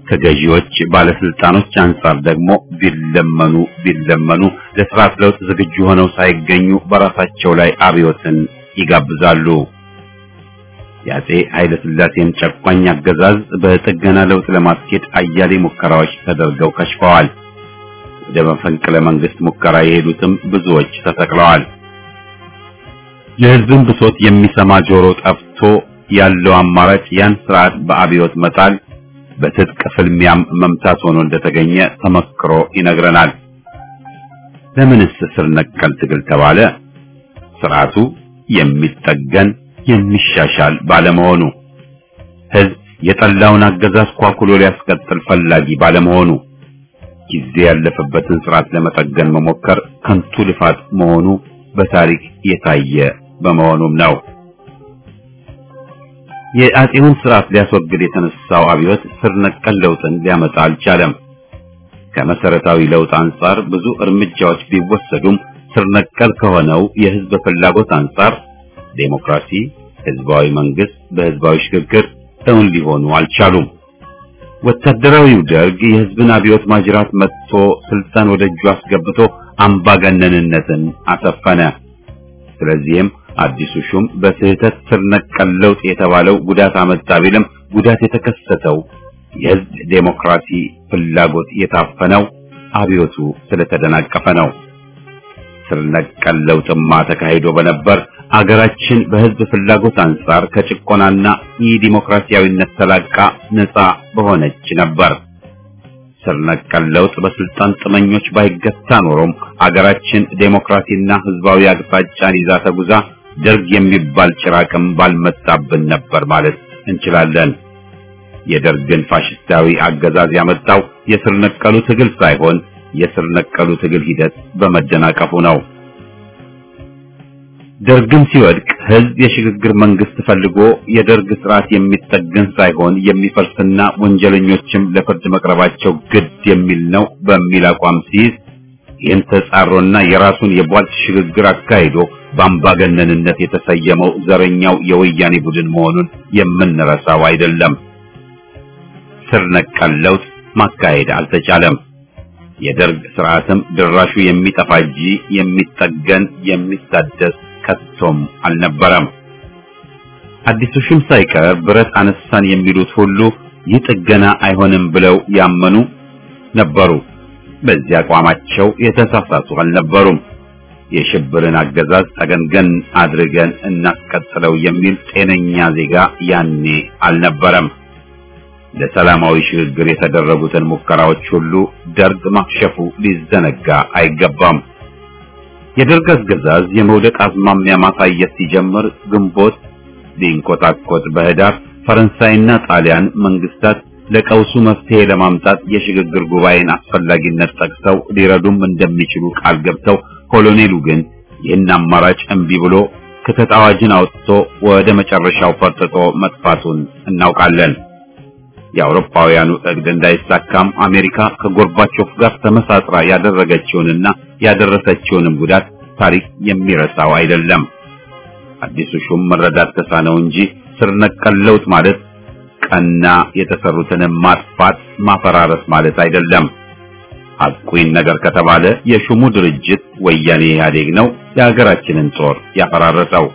ከገዢዎች ባለስልጣኖች አንጻር ደግሞ ቢለመኑ ለስርዓት ለውጥ ዝግጁ ሆነው ሳይገኙ በራሳቸው ላይ አብዮትን ይጋብዛሉ። የአፄ ኃይለ ሥላሴን ጨቋኝ አገዛዝ በጥገና ለውጥ ለማስኬድ አያሌ ሙከራዎች ተደርገው ከሽፈዋል። ወደ መፈንቅለ መንግስት ሙከራ የሄዱትም ብዙዎች ተሰቅለዋል። የህዝብን ብሶት የሚሰማ ጆሮ ጠፍቶ ያለው አማራጭ ያን ስርዓት በአብዮት መጣል፣ በትጥቅ ፍልሚያም መምታት ሆኖ እንደተገኘ ተመክሮ ይነግረናል። ለምንስ ስር ነቀል ትግል ተባለ? ስርዓቱ የሚጠገን የሚሻሻል ባለመሆኑ፣ ህዝብ የጠላውን አገዛዝ ኳኩሎ ሊያስቀጥል ፈላጊ ባለመሆኑ፣ ጊዜ ያለፈበትን ስርዓት ለመጠገን መሞከር ከንቱ ልፋት መሆኑ በታሪክ የታየ በመሆኑም ነው። የአፄውን ስርዓት ሊያስወግድ የተነሳው አብዮት ስር ነቀል ለውጥን ሊያመጣ አልቻለም። ከመሰረታዊ ለውጥ አንጻር ብዙ እርምጃዎች ቢወሰዱም ስር ነቀል ከሆነው የህዝብ ፍላጎት አንጻር ዴሞክራሲ፣ ህዝባዊ መንግስት በህዝባዊ ሽግግር እውን ሊሆኑ አልቻሉም። ወታደራዊው ደርግ የህዝብን አብዮት ማጅራት መጥቶ ስልጣን ወደ እጁ አስገብቶ አምባገነንነትን አሰፈነ። ስለዚህም አዲሱ ሹም በስህተት ስር ነቀል ለውጥ የተባለው ጉዳት አመጣ ቢልም ጉዳት የተከሰተው የህዝብ ዴሞክራሲ ፍላጎት የታፈነው አብዮቱ ስለተደናቀፈ ነው። ስር ነቀል ለውጥማ ተካሂዶ በነበር አገራችን በህዝብ ፍላጎት አንጻር ከጭቆናና የዲሞክራሲያዊነት ተላቃ ነፃ በሆነች ነበር። ስር ነቀል ለውጥ በስልጣን ጥመኞች ባይገታ ኖሮም አገራችን ዴሞክራሲና ህዝባዊ አቅጣጫን ይዛ ተጉዛ ደርግ የሚባል ጭራቅም ባልመጣብን ነበር ማለት እንችላለን። የደርግን ፋሽስታዊ አገዛዝ ያመጣው የስር ነቀሉ ትግል ሳይሆን የስር ነቀሉ ትግል ሂደት በመደናቀፉ ነው። ደርግም ሲወድቅ ህዝብ የሽግግር መንግስት ፈልጎ የደርግ ስርዓት የሚጠገን ሳይሆን የሚፈርስና ወንጀለኞችም ለፍርድ መቅረባቸው ግድ የሚል ነው በሚል አቋም ሲይዝ ይህን ተጻሮና የራሱን የቧልት ሽግግር አካሂዶ በአምባገነንነት የተሰየመው ዘረኛው የወያኔ ቡድን መሆኑን የምንረሳው አይደለም። ስር ነቀል ለውጥ ማካሄድ አልተቻለም። የደርግ ስርዓትም ድራሹ የሚጠፋ እንጂ የሚጠገን የሚታደስ ከቶም አልነበረም። አዲሱ ሹም ሳይቀር ብረት አነሳን የሚሉት ሁሉ ይህ ጥገና አይሆንም ብለው ያመኑ ነበሩ። በዚህ አቋማቸው የተሳሳቱ አልነበሩም። የሽብርን አገዛዝ ተገንገን አድርገን እናስቀጥለው የሚል ጤነኛ ዜጋ ያኔ አልነበረም። ለሰላማዊ ሽግግር የተደረጉትን ሙከራዎች ሁሉ ደርግ ማክሸፉ ሊዘነጋ አይገባም። የደርግ አገዛዝ የመውደቅ አዝማሚያ ማሳየት ሲጀምር ግንቦት ሊንኮታኮት በህዳር ፈረንሳይና ጣሊያን መንግስታት ለቀውሱ መፍትሄ ለማምጣት የሽግግር ጉባኤን አስፈላጊነት ጠቅሰው ሊረዱም እንደሚችሉ ቃል ገብተው ኮሎኔሉ ግን ይህን አማራጭ እምቢ ብሎ ክተት አዋጅን አውጥቶ ወደ መጨረሻው ፈርጥጦ መጥፋቱን እናውቃለን። የአውሮፓውያኑ እቅድ እንዳይሳካም አሜሪካ ከጎርባቾቭ ጋር ተመሳጥራ ያደረገችውንና ያደረሰችውንም ጉዳት ታሪክ የሚረሳው አይደለም። አዲሱ ሹም መረዳት ተሳነው እንጂ ስር ነቀል ለውጥ ማለት ቀና የተሰሩትን ማጥፋት ማፈራረስ ማለት አይደለም። ሐቁን ነገር ከተባለ የሹሙ ድርጅት ወያኔ ኢህአዴግ ነው የሀገራችንን ጦር ያፈራረሰው።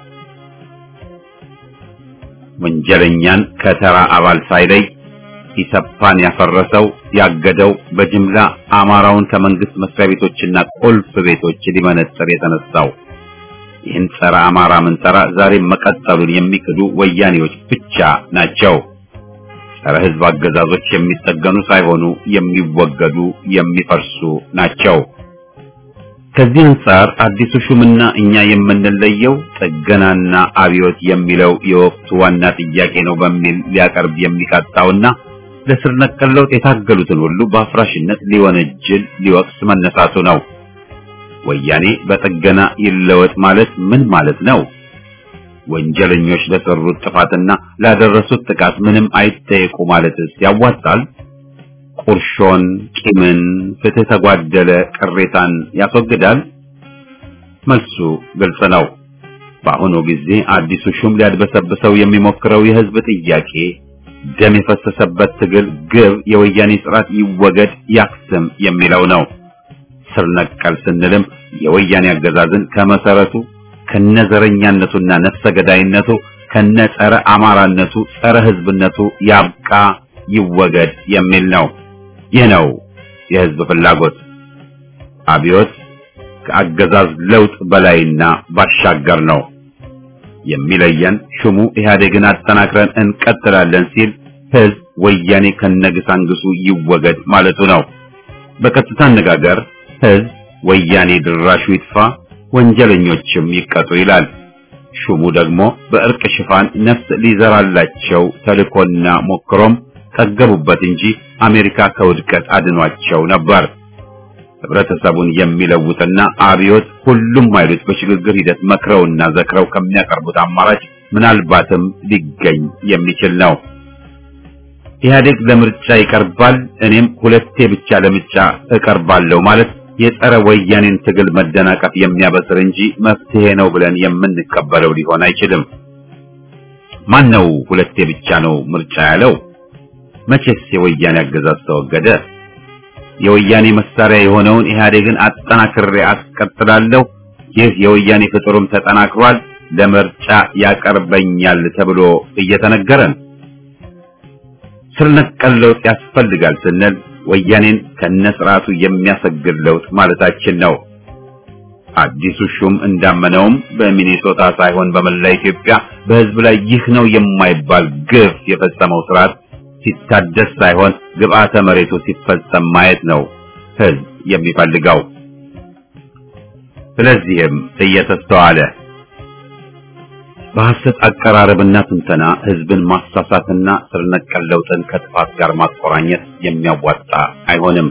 ወንጀለኛን ከተራ አባል ሳይለይ ኢሰፓን ያፈረሰው ያገደው በጅምላ አማራውን ከመንግስት መስሪያ ቤቶችና ቁልፍ ቤቶች ሊመነጥር የተነሳው ይህን ጸረ አማራ መንጠራ ዛሬ መቀጠሉን የሚክዱ ወያኔዎች ብቻ ናቸው። ጸረ ህዝብ አገዛዞች የሚጠገኑ ሳይሆኑ የሚወገዱ የሚፈርሱ ናቸው። ከዚህ አንጻር አዲሱ ሹምና እኛ የምንለየው ጥገናና አብዮት የሚለው የወቅቱ ዋና ጥያቄ ነው በሚል ሊያቀርብ የሚቃጣውና ለስር ነቀል ለውጥ የታገሉትን ሁሉ በአፍራሽነት ሊወነጅል ሊወቅስ መነሳቱ ነው። ወያኔ በጥገና ይለወጥ ማለት ምን ማለት ነው? ወንጀለኞች ለሰሩት ጥፋትና ላደረሱት ጥቃት ምንም አይጠየቁ ማለትስ ያዋጣል? ቁርሾን፣ ቂምን፣ ፍትህ ተጓደለ ቅሬታን ያስወግዳል? መልሱ ግልጽ ነው። በአሁኑ ጊዜ አዲሱ ሹም ሊያድበሰብሰው የሚሞክረው የህዝብ ጥያቄ ደም የፈሰሰበት ትግል ግብ የወያኔ ስርዓት ይወገድ ያክስም የሚለው ነው። ስር ነቀል ስንልም የወያኔ አገዛዝን ከመሰረቱ ከነዘረኛነቱና ነፍሰ ገዳይነቱ ከነጸረ አማራነቱ ጸረ ህዝብነቱ ያብቃ ይወገድ የሚል ነው። ይህ ነው የህዝብ ፍላጎት። አብዮት ከአገዛዝ ለውጥ በላይና ባሻገር ነው። የሚለየን ሹሙ ኢህአዴግን አጠናክረን እንቀጥላለን ሲል ህዝብ ወያኔ ከነግሳንግሱ ይወገድ ማለቱ ነው። በቀጥታ አነጋገር ህዝብ ወያኔ ድራሹ ይጥፋ፣ ወንጀለኞችም ይቀጡ ይላል። ሹሙ ደግሞ በእርቅ ሽፋን ነፍስ ሊዘራላቸው ተልኮና ሞክሮም ጠገቡበት እንጂ አሜሪካ ከውድቀት አድኗቸው ነበር። ህብረተሰቡን የሚለውጥና አብዮት ሁሉም ኃይሎች በሽግግር ሂደት መክረውና ዘክረው ከሚያቀርቡት አማራጭ ምናልባትም ሊገኝ የሚችል ነው። ኢህአዴግ ለምርጫ ይቀርባል፣ እኔም ሁለቴ ብቻ ለምርጫ እቀርባለሁ ማለት የጸረ ወያኔን ትግል መደናቀፍ የሚያበስር እንጂ መፍትሄ ነው ብለን የምንቀበለው ሊሆን አይችልም። ማን ነው ሁለቴ ብቻ ነው ምርጫ ያለው? መቼስ የወያኔ አገዛዝ ተወገደ? የወያኔ መሳሪያ የሆነውን ኢህአዴግን አጠናክሬ አስቀጥላለሁ፣ ይህ የወያኔ ፍጡሩም ተጠናክሯል፣ ለምርጫ ያቀርበኛል ተብሎ እየተነገረን ስር ነቀል ለውጥ ያስፈልጋል ስንል ወያኔን ከነስርዓቱ የሚያሰግድ ለውጥ ማለታችን ነው። አዲሱ ሹም እንዳመነውም በሚኒሶታ ሳይሆን በመላ ኢትዮጵያ በህዝብ ላይ ይህ ነው የማይባል ግፍ የፈጸመው ስርዓት ሲታደስ ሳይሆን ግብአተ መሬቱ ሲፈጸም ማየት ነው ህዝብ የሚፈልገው። ስለዚህም እየተስተዋለ በሐሰት አቀራረብና ትንተና ህዝብን ማሳሳትና ስር ነቀል ለውጥን ከጥፋት ጋር ማቆራኘት የሚያዋጣ አይሆንም።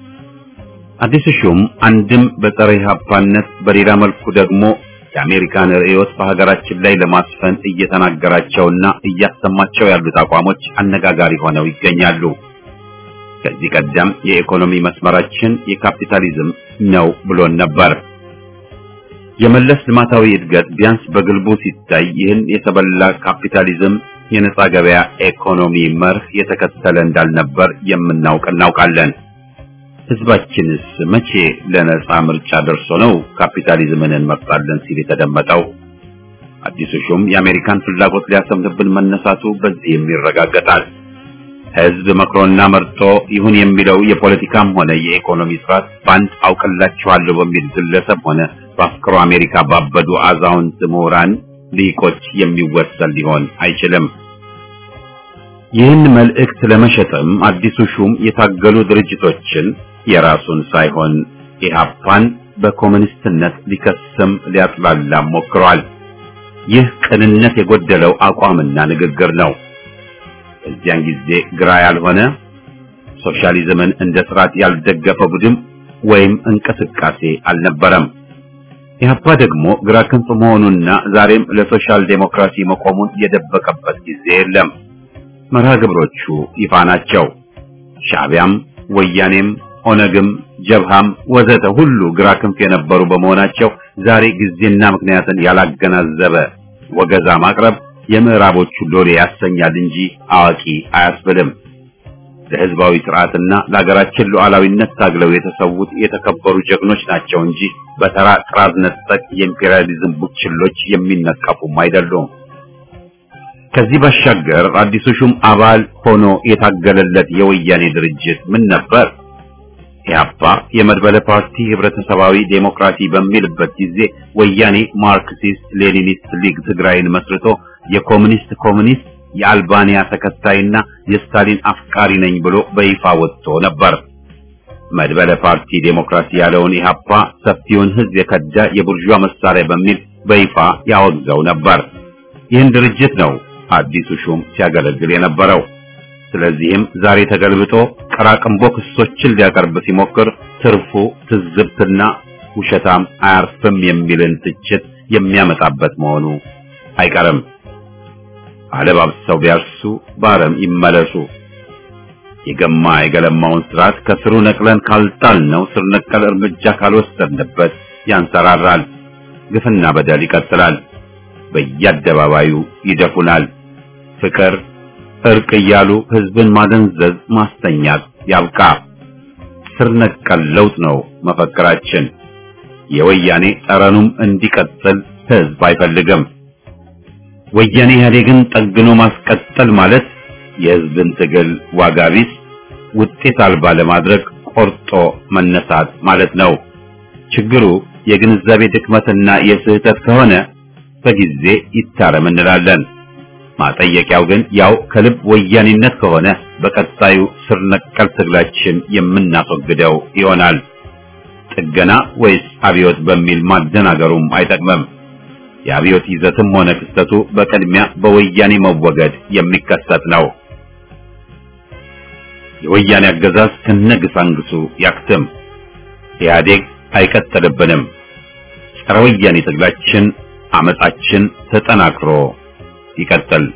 አዲሱ ሹም አንድም በጸረ ኢህአፓነት በሌላ መልኩ ደግሞ የአሜሪካን ርዕዮት በሀገራችን ላይ ለማስፈን እየተናገራቸውና እያሰማቸው ያሉት አቋሞች አነጋጋሪ ሆነው ይገኛሉ። ከዚህ ቀደም የኢኮኖሚ መስመራችን የካፒታሊዝም ነው ብሎን ነበር። የመለስ ልማታዊ እድገት ቢያንስ በግልቡ ሲታይ ይህን የተበላ ካፒታሊዝም የነጻ ገበያ ኢኮኖሚ መርህ የተከተለ እንዳልነበር እናውቃለን። ህዝባችንስ መቼ ለነጻ ምርጫ ደርሶ ነው ካፒታሊዝምን እንመርጣለን ሲል የተደመጠው? አዲሱ ሹም የአሜሪካን ፍላጎት ሊያሰምርብን መነሳቱ በዚህ ይረጋገጣል። ህዝብ መክሮና መርጦ ይሁን የሚለው የፖለቲካም ሆነ የኢኮኖሚ ስርዓት ባንድ አውቅላችኋለሁ በሚል ግለሰብ ሆነ በአፍቅሮ አሜሪካ ባበዱ አዛውንት ምሁራን ሊቆች የሚወሰን ሊሆን አይችልም። ይህን መልእክት ለመሸጥም አዲሱ ሹም የታገሉ ድርጅቶችን የራሱን ሳይሆን ኢህአፓን በኮሙኒስትነት ሊከስም ሊያጥላላም ሞክሯል። ይህ ቅንነት የጎደለው አቋምና ንግግር ነው። በዚያን ጊዜ ግራ ያልሆነ ሶሻሊዝምን እንደ ስርዓት ያልደገፈ ቡድን ወይም እንቅስቃሴ አልነበረም። ኢህአፓ ደግሞ ግራ ክንፍ መሆኑና ዛሬም ለሶሻል ዴሞክራሲ መቆሙን የደበቀበት ጊዜ የለም። መርሃ ግብሮቹ ይፋ ናቸው። ሻዕቢያም ወያኔም ኦነግም ጀብሃም ወዘተ ሁሉ ግራ ክንፍ የነበሩ በመሆናቸው ዛሬ ጊዜና ምክንያትን ያላገናዘበ ወገዛ ማቅረብ የምዕራቦቹ ሎሌ ያሰኛል እንጂ አዋቂ አያስብልም። ለህዝባዊ ስርዓትና ለሀገራችን ሉዓላዊነት ታግለው የተሰዉት የተከበሩ ጀግኖች ናቸው እንጂ በተራ ጥራዝ ነጠቅ የኢምፔሪያሊዝም ቡችሎች የሚነቀፉም አይደሉም። ከዚህ ባሻገር አዲሱ ሹም አባል ሆኖ የታገለለት የወያኔ ድርጅት ምን ነበር? ኢህአፓ የመድበለ ፓርቲ ህብረተሰባዊ ዴሞክራሲ በሚልበት ጊዜ ወያኔ ማርክሲስት ሌኒኒስት ሊግ ትግራይን መስርቶ የኮሙኒስት የአልባኒያ ተከታይና የስታሊን አፍቃሪ ነኝ ብሎ በይፋ ወጥቶ ነበር። መድበለ ፓርቲ ዴሞክራሲ ያለውን ኢህአፓ ሰፊውን ህዝብ የከዳ የቡርዣ መሳሪያ በሚል በይፋ ያወግዘው ነበር። ይህን ድርጅት ነው አዲሱ ሹም ሲያገለግል የነበረው። ስለዚህም ዛሬ ተገልብጦ ቀራቅንቦ ክሶችን ሊያቀርብ ሲሞክር ትርፉ ትዝብትና ውሸታም አያርፍም የሚልን ትችት የሚያመጣበት መሆኑ አይቀርም። አለባብሰው ቢያርሱ ባረም ይመለሱ። የገማ የገለማውን ስርዓት ከስሩ ነቅለን ካልጣልነው ስር ነቀል እርምጃ ካልወሰድንበት ያንሰራራል። ግፍና በደል ይቀጥላል። በየአደባባዩ ይደፉናል። ፍቅር፣ እርቅ እያሉ ህዝብን ማደንዘዝ ማስተኛት ያብቃ። ስር ነቀል ለውጥ ነው መፈክራችን። የወያኔ ጠረኑም እንዲቀጥል ህዝብ አይፈልግም። ወያኔ ኢህአዴግን ጠግኖ ማስቀጠል ማለት የህዝብን ትግል ዋጋ ቢስ ውጤት አልባ ለማድረግ ቆርጦ መነሳት ማለት ነው። ችግሩ የግንዛቤ ድክመትና የስህተት ከሆነ በጊዜ ይታረም እንላለን። ማጠየቂያው ግን ያው ከልብ ወያኔነት ከሆነ በቀጣዩ ስር ነቀል ትግላችን የምናስወግደው ይሆናል። ጥገና ወይስ አብዮት በሚል ማደናገሩም አይጠቅምም። የአብዮት ይዘትም ሆነ ክስተቱ በቅድሚያ በወያኔ መወገድ የሚከሰት ነው። የወያኔ አገዛዝ ከነግሳንግሱ ያክትም። ኢህአዴግ አይቀጥልብንም። ጸረ ወያኔ ትግላችን አመጻችን ተጠናክሮ ይቀጥል።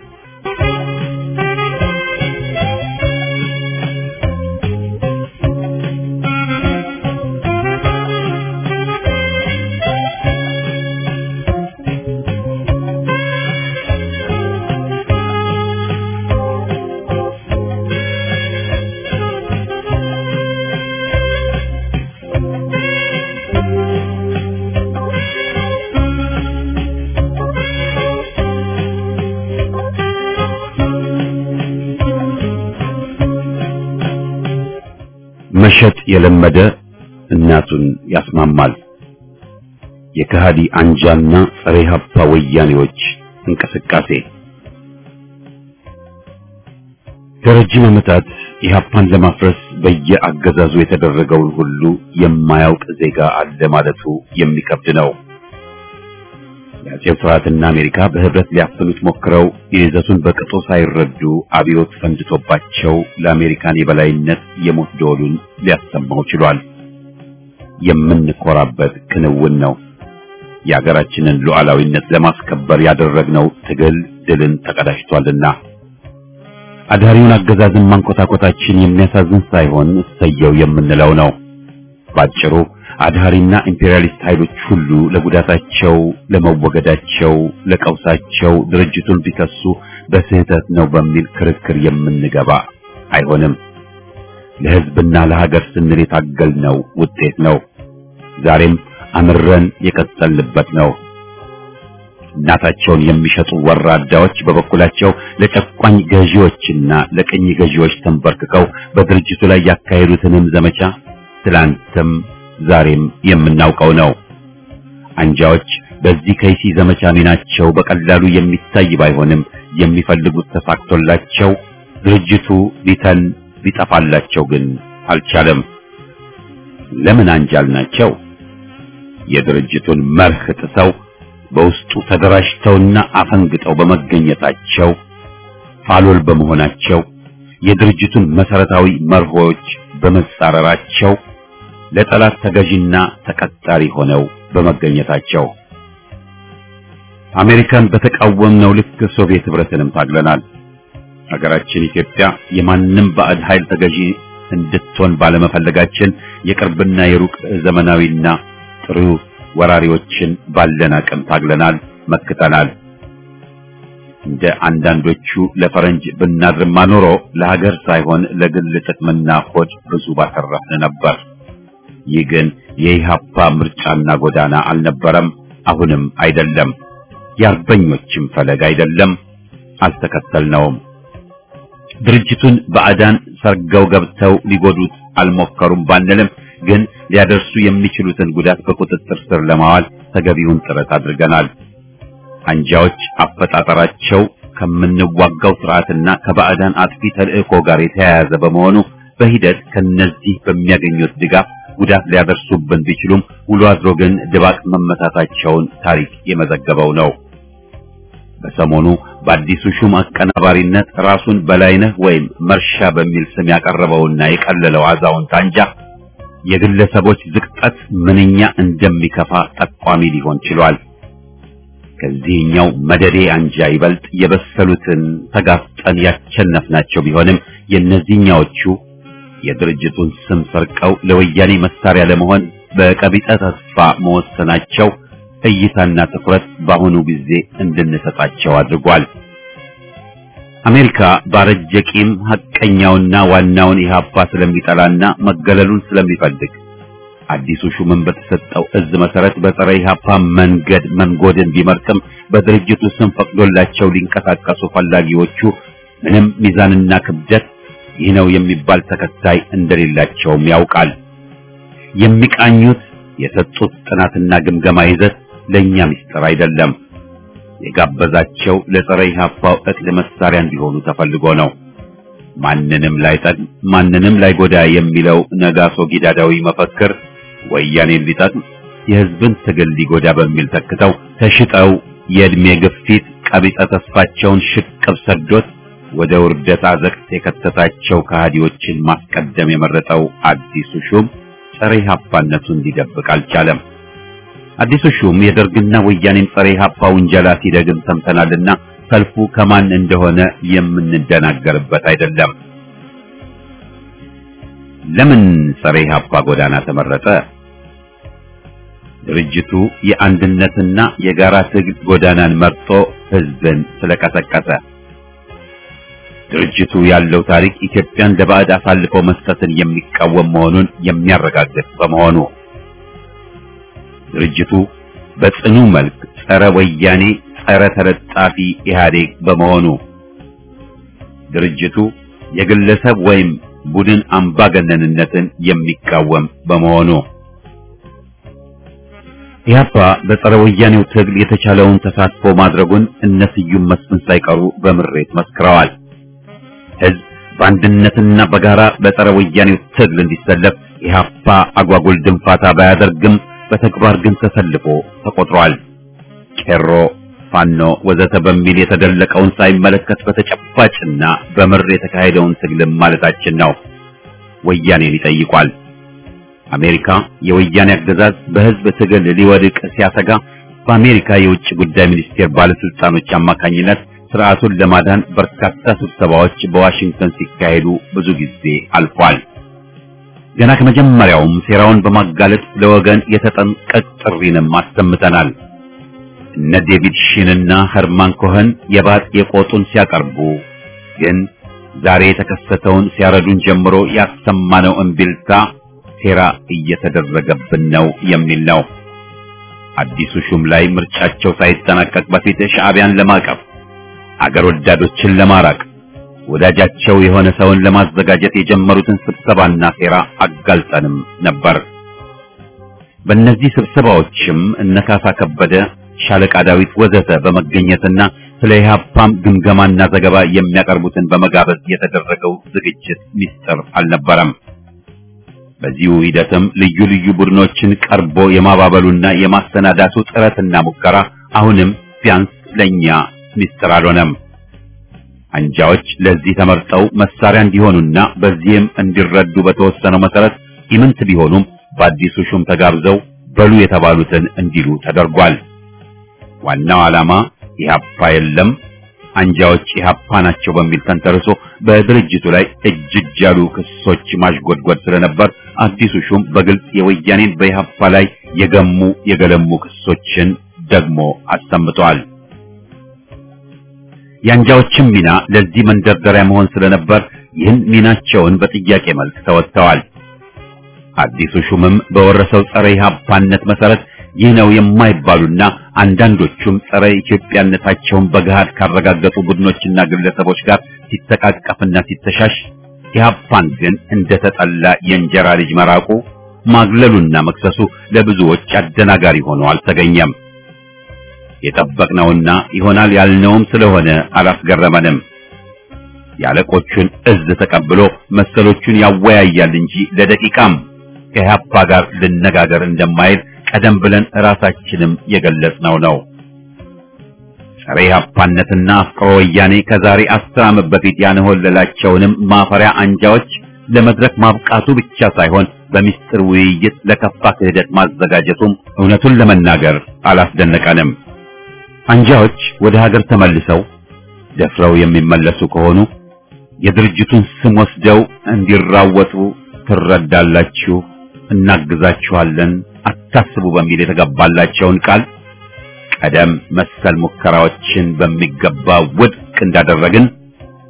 መሸጥ የለመደ እናቱን ያስማማል። የከሃዲ አንጃና ጸረ ኢህአፓ ወያኔዎች እንቅስቃሴ ለረጅም ዓመታት ኢህአፓን ለማፍረስ በየአገዛዙ የተደረገውን ሁሉ የማያውቅ ዜጋ አለ ማለቱ የሚከብድ ነው። የአጼው ስርዓትና አሜሪካ በህብረት ሊያፍኑት ሞክረው የይዘቱን በቅጡ ሳይረዱ አብዮት ፈንድቶባቸው ለአሜሪካን የበላይነት የሞት ደወሉን ሊያሰማው ችሏል። የምንኮራበት ክንውን ነው። የሀገራችንን ሉዓላዊነት ለማስከበር ያደረግነው ትግል ድልን ተቀዳጅቷልና አዳሪውን አገዛዝን ማንኮታኮታችን የሚያሳዝን ሳይሆን እሰየው የምንለው ነው። ባጭሩ አድሃሪና ኢምፔሪያሊስት ኃይሎች ሁሉ ለጉዳታቸው፣ ለመወገዳቸው፣ ለቀውሳቸው ድርጅቱን ቢከሱ በስህተት ነው በሚል ክርክር የምንገባ አይሆንም። ለህዝብና ለሀገር ስንል የታገልነው ውጤት ነው። ዛሬም አምረን የቀጠልንበት ነው። እናታቸውን የሚሸጡ ወራዳዎች በበኩላቸው ለጨቋኝ ገዢዎችና ለቅኝ ገዢዎች ተንበርክከው በድርጅቱ ላይ ያካሄዱትንም ዘመቻ ትላንትም ዛሬም የምናውቀው ነው። አንጃዎች በዚህ ከይሲ ዘመቻ ሚናቸው በቀላሉ የሚታይ ባይሆንም የሚፈልጉት ተሳክቶላቸው ድርጅቱ ቢተን ቢጠፋላቸው ግን አልቻለም። ለምን አንጃል ናቸው? የድርጅቱን መርህ ጥሰው በውስጡ ተደራጅተውና አፈንግጠው በመገኘታቸው ፋሎል በመሆናቸው የድርጅቱን መሰረታዊ መርሆች በመጻረራቸው ለጠላት ተገዥና ተቀጣሪ ሆነው በመገኘታቸው አሜሪካን በተቃወምነው ልክ ሶቪየት ህብረትንም ታግለናል። ሀገራችን ኢትዮጵያ የማንም ባዕድ ኃይል ተገዢ እንድትሆን ባለመፈለጋችን የቅርብና የሩቅ ዘመናዊና ጥሩ ወራሪዎችን ባለን አቅም ታግለናል፣ መክተናል። እንደ አንዳንዶቹ ለፈረንጅ ብናድርማ ኖሮ ለሀገር ሳይሆን ለግል ጥቅምና ሆድ ብዙ ባተረፍን ነበር። ይህ ግን የኢህአፓ ምርጫና ጎዳና አልነበረም፣ አሁንም አይደለም። የአርበኞችም ፈለግ አይደለም፣ አልተከተልነውም። ድርጅቱን ባዕዳን ሰርገው ገብተው ሊጎዱት አልሞከሩም ባንልም ግን ሊያደርሱ የሚችሉትን ጉዳት በቁጥጥር ስር ለማዋል ተገቢውን ጥረት አድርገናል። አንጃዎች አፈጣጠራቸው ከምንዋጋው ስርዓትና ከባዕዳን አጥፊ ተልእኮ ጋር የተያያዘ በመሆኑ በሂደት ከነዚህ በሚያገኙት ድጋፍ ጉዳት ሊያደርሱብን ቢችሉም ውሎ አድሮ ግን ድባቅ መመታታቸውን ታሪክ የመዘገበው ነው። በሰሞኑ በአዲሱ ሹም አቀናባሪነት ራሱን በላይነህ ወይም መርሻ በሚል ስም ያቀረበውና የቀለለው አዛውንት አንጃ የግለሰቦች ዝቅጠት ምንኛ እንደሚከፋ ጠቋሚ ሊሆን ችሏል። ከዚህኛው መደዴ አንጃ ይበልጥ የበሰሉትን ተጋፍጠን ያቸነፍናቸው ቢሆንም የእነዚህኛዎቹ የድርጅቱን ስም ሰርቀው ለወያኔ መሳሪያ ለመሆን በቀቢጸ ተስፋ መወሰናቸው እይታና ትኩረት በአሁኑ ጊዜ እንድንሰጣቸው አድርጓል። አሜሪካ ባረጀ ቂም ሐቀኛውና ዋናውን ኢህአፓ ስለሚጠላና መገለሉን ስለሚፈልግ አዲሱ ሹምን በተሰጠው እዝ መሰረት በፀረ ኢህአፓ መንገድ መንጎድን ቢመርጥም በድርጅቱ ስም ፈቅዶላቸው ሊንቀሳቀሱ ፈላጊዎቹ ምንም ሚዛንና ክብደት ይህ ነው የሚባል ተከታይ እንደሌላቸውም ያውቃል። የሚቃኙት የሰጡት ጥናትና ግምገማ ይዘት ለኛ ምስጢር አይደለም። የጋበዛቸው ለፀረ ኢህአፓው እቅድ መሳሪያ እንዲሆኑ ተፈልጎ ነው። ማንንም ላይጠቅም ማንንም ላይጎዳ የሚለው ነጋሶ ጊዳዳዊ መፈክር ወያኔን ሊጠቅም የህዝብን ትግል ሊጎዳ በሚል ተክተው ተሽጠው የእድሜ ግፊት ቀቢጸ ተስፋቸውን ሽቅብ ሰዶት ወደ ውርደት አዘቅት የከተታቸው ከሃዲዎችን ማስቀደም የመረጠው አዲሱ ሹም ፀረ ኢህአፓነቱን ሊደብቅ አልቻለም። አዲሱ ሹም የደርግና ወያኔን ፀረ ኢህአፓ ውንጀላ ሲደግም ሰምተናልና ሰልፉ ከማን እንደሆነ የምንደናገርበት አይደለም። ለምን ፀረ ኢህአፓ ጎዳና ተመረጠ? ድርጅቱ የአንድነትና የጋራ ትግል ጎዳናን መርጦ ህዝብን ስለቀሰቀሰ። ድርጅቱ ያለው ታሪክ ኢትዮጵያን ለባዕድ አሳልፎ መስጠትን የሚቃወም መሆኑን የሚያረጋግጥ በመሆኑ። ድርጅቱ በጽኑ መልክ ጸረ ወያኔ ጸረ ተለጣፊ ኢህአዴግ በመሆኑ። ድርጅቱ የግለሰብ ወይም ቡድን አምባገነንነትን የሚቃወም በመሆኑ። ኢህአፓ በጸረ ወያኔው ትግል የተቻለውን ተሳትፎ ማድረጉን እነ ስዩም መስፍን ሳይቀሩ በምሬት መስክረዋል። ህዝብ በአንድነትና በጋራ በጸረ ወያኔው ትግል እንዲሰለፍ ኢህአፓ አጓጉል ድንፋታ ባያደርግም በተግባር ግን ተሰልፎ ተቆጥሯል። ቄሮ፣ ፋኖ ወዘተ በሚል የተደለቀውን ሳይመለከት በተጨባጭና በምር የተካሄደውን ትግል ማለታችን ነው። ወያኔን ይጠይቋል። አሜሪካ የወያኔ አገዛዝ በህዝብ ትግል ሊወድቅ ሲያሰጋ በአሜሪካ የውጭ ጉዳይ ሚኒስቴር ባለስልጣኖች አማካኝነት ስርዓቱን ለማዳን በርካታ ስብሰባዎች በዋሽንግተን ሲካሄዱ ብዙ ጊዜ አልፏል። ገና ከመጀመሪያውም ሴራውን በማጋለጥ ለወገን የተጠንቀቅ ጥሪንም አሰምተናል። እነ ዴቪድ ሺንና ኸርማን ኮኸን የባጥ የቆጡን ሲያቀርቡ ግን ዛሬ የተከሰተውን ሲያረዱን ጀምሮ ያሰማነው እምቢልታ ሴራ እየተደረገብን ነው የሚል ነው። አዲሱ ሹም ላይ ምርጫቸው ሳይጠናቀቅ በፊት ሻዕቢያን ለማቀፍ አገር ወዳዶችን ለማራቅ ወዳጃቸው የሆነ ሰውን ለማዘጋጀት የጀመሩትን ስብሰባና ሴራ አጋልጠንም ነበር። በእነዚህ ስብሰባዎችም እነካሳ ከበደ፣ ሻለቃ ዳዊት ወዘተ በመገኘትና ስለ ኢህአፓም ግምገማና ዘገባ የሚያቀርቡትን በመጋበዝ የተደረገው ዝግጅት ሚስጥር አልነበረም። በዚሁ ሂደትም ልዩ ልዩ ቡድኖችን ቀርቦ የማባበሉና የማሰናዳቱ ጥረትና ሙከራ አሁንም ቢያንስ ለኛ ሚስጥር አልሆነም። አንጃዎች ለዚህ ተመርጠው መሳሪያ እንዲሆኑና በዚህም እንዲረዱ በተወሰነው መሰረት ኢምንት ቢሆኑም በአዲሱ ሹም ተጋብዘው በሉ የተባሉትን እንዲሉ ተደርጓል። ዋናው ዓላማ ኢህአፓ የለም አንጃዎች ኢህአፓ ናቸው በሚል ተንተርሶ በድርጅቱ ላይ እጅግ ያሉ ክሶች ማሽጎድጎድ ስለነበር አዲሱ ሹም በግልጽ የወያኔን በኢህአፓ ላይ የገለሙ ክሶችን ደግሞ አሰምተዋል። የአንጃዎችም ሚና ለዚህ መንደርደሪያ መሆን ስለነበር ይህን ሚናቸውን በጥያቄ መልክ ተወጥተዋል። አዲሱ ሹምም በወረሰው ጸረ ኢህአፓነት መሰረት ይህ ነው የማይባሉና አንዳንዶቹም ጸረ ኢትዮጵያነታቸውን በገሃድ ካረጋገጡ ቡድኖችና ግለሰቦች ጋር ሲተቃቀፍና ሲተሻሽ ኢህአፓን ግን እንደተጠላ የእንጀራ ልጅ መራቁ ማግለሉና መክሰሱ ለብዙዎች አደናጋሪ ሆኖ አልተገኘም። የጠበቅነውና ይሆናል ያልነውም ስለሆነ አላስገረመንም። ያለቆቹን እዝ ተቀብሎ መሰሎቹን ያወያያል እንጂ ለደቂቃም ከኢህአፓ ጋር ልነጋገር እንደማይል ቀደም ብለን ራሳችንም የገለጽነው ነው። ጸረ ኢህአፓነትና አፍቅሮ ወያኔ ከዛሬ 10 ዓመት በፊት ያንሆለላቸውንም ማፈሪያ አንጃዎች ለመድረክ ማብቃቱ ብቻ ሳይሆን በሚስጥር ውይይት ለከፋ ክህደት ማዘጋጀቱም እውነቱን ለመናገር አላስደነቀንም። አንጃዎች ወደ ሀገር ተመልሰው ደፍረው የሚመለሱ ከሆኑ የድርጅቱን ስም ወስደው እንዲራወጡ ትረዳላችሁ፣ እናግዛችኋለን፣ አታስቡ በሚል የተገባላቸውን ቃል ቀደም መሰል ሙከራዎችን በሚገባ ውድቅ እንዳደረግን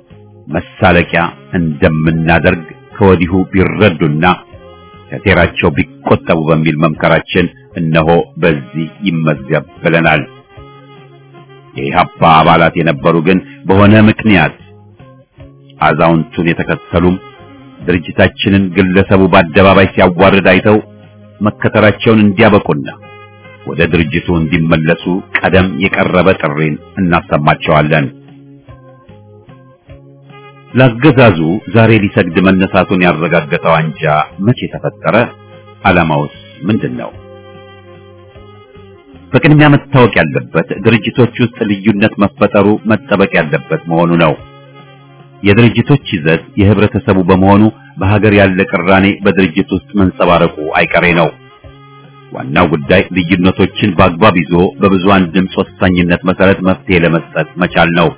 መሳለቂያ እንደምናደርግ ከወዲሁ ቢረዱና ከቴራቸው ቢቆጠቡ በሚል መምከራችን እነሆ በዚህ ይመዝገብ ብለናል። የኢህአፓ አባላት የነበሩ ግን በሆነ ምክንያት አዛውንቱን የተከተሉም ድርጅታችንን ግለሰቡ በአደባባይ ሲያዋርድ አይተው መከተራቸውን እንዲያበቁና ወደ ድርጅቱ እንዲመለሱ ቀደም የቀረበ ጥሪን እናሰማቸዋለን። ለአገዛዙ ዛሬ ሊሰግድ መነሳቱን ያረጋገጠው አንጃ መቼ ተፈጠረ? ዓላማውስ ምንድነው? በቅድሚያ መታወቅ ያለበት ድርጅቶች ውስጥ ልዩነት መፈጠሩ መጠበቅ ያለበት መሆኑ ነው። የድርጅቶች ይዘት የህብረተሰቡ በመሆኑ በሀገር ያለ ቅራኔ በድርጅት ውስጥ መንጸባረቁ አይቀሬ ነው። ዋናው ጉዳይ ልዩነቶችን በአግባብ ይዞ በብዙሃን ድምፅ ወሳኝነት መሰረት መፍትሄ ለመስጠት መቻል ነው።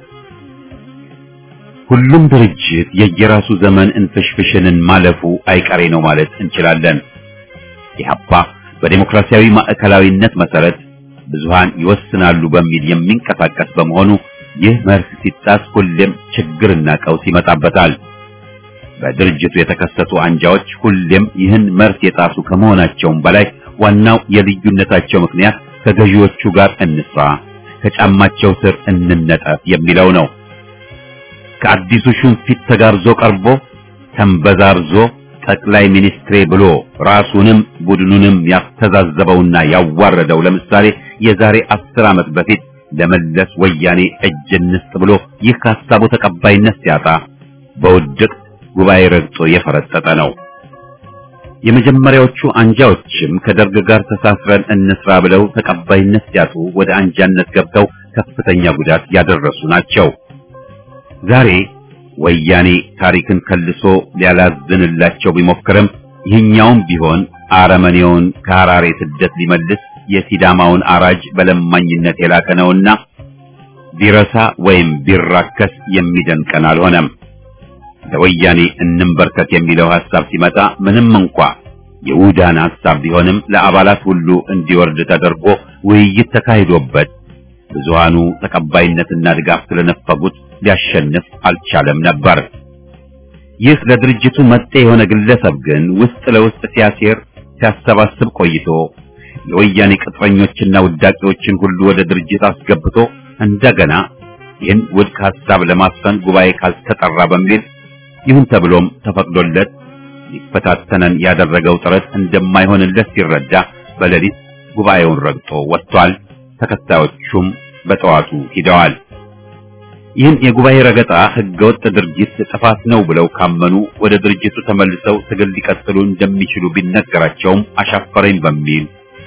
ሁሉም ድርጅት የየራሱ ዘመን እንፍሽፍሽንን ማለፉ አይቀሬ ነው ማለት እንችላለን። ኢህአፓ በዲሞክራሲያዊ ማዕከላዊነት መሰረት ብዙሃን ይወስናሉ በሚል የሚንቀሳቀስ በመሆኑ ይህ መርህ ሲጣስ ሁሌም ችግርና ቀውስ ይመጣበታል። በድርጅቱ የተከሰቱ አንጃዎች ሁሌም ይህን መርህ የጣሱ ከመሆናቸውም በላይ ዋናው የልዩነታቸው ምክንያት ከገዢዎቹ ጋር እንስራ፣ ከጫማቸው ስር እንነጠፍ የሚለው ነው። ከአዲሱ ሹም ፊት ተጋርዞ ቀርቦ ተንበዛርዞ ጠቅላይ ሚኒስትሬ ብሎ ራሱንም ቡድኑንም ያስተዛዘበውና ያዋረደው ለምሳሌ የዛሬ 10 ዓመት በፊት ለመለስ ወያኔ እጅ እንስጥ ብሎ ይህ ሐሳቡ ተቀባይነት ሲያጣ በውድቅ ጉባኤ ረግጦ የፈረጠጠ ነው። የመጀመሪያዎቹ አንጃዎችም ከደርግ ጋር ተሳስረን እንስራ ብለው ተቀባይነት ሲያጡ ወደ አንጃነት ገብተው ከፍተኛ ጉዳት ያደረሱ ናቸው። ዛሬ ወያኔ ታሪክን ከልሶ ሊያላዝንላቸው ቢሞክርም ይህኛውም ቢሆን አረመኔውን ከሐራሬ ስደት ሊመልስ የሲዳማውን አራጅ በለማኝነት የላከ ነውና ቢረሳ ወይም ቢራከስ የሚደንቀን አልሆነም። ለወያኔ እንንበርከክ የሚለው ሐሳብ ሲመጣ ምንም እንኳ የውዳን ሐሳብ ቢሆንም ለአባላት ሁሉ እንዲወርድ ተደርጎ ውይይት ተካሂዶበት ብዙሃኑ ተቀባይነትና ድጋፍ ስለነፈጉት ሊያሸንፍ አልቻለም ነበር። ይህ ለድርጅቱ መጤ የሆነ ግለሰብ ግን ውስጥ ለውስጥ ሲያሴር ሲያሰባስብ ቆይቶ የወያኔ ቅጥረኞችና ውዳቂዎችን ሁሉ ወደ ድርጅት አስገብቶ እንደገና ይህን ውድቅ ሐሳብ ለማስፈን ጉባኤ ካልተጠራ በሚል ይሁን ተብሎም ተፈቅዶለት ሊፈታተነን ያደረገው ጥረት እንደማይሆንለት ሲረዳ በሌሊት ጉባኤውን ረግጦ ወጥቷል። ተከታዮቹም በጠዋቱ ሂደዋል። ይህን የጉባኤ ረገጣ ህገወጥ ድርጊት ጥፋት ነው ብለው ካመኑ ወደ ድርጅቱ ተመልሰው ትግል ሊቀጥሉ እንደሚችሉ ቢነገራቸውም አሻፈረኝ በሚል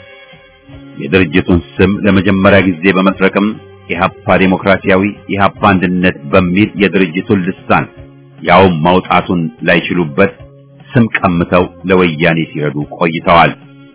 የድርጅቱን ስም ለመጀመሪያ ጊዜ በመስረቅም ኢህአፓ ዲሞክራሲያዊ ኢህአፓ አንድነት በሚል የድርጅቱን ልሳን ያው ማውጣቱን ላይችሉበት ስም ቀምተው ለወያኔ ሲረዱ ቆይተዋል።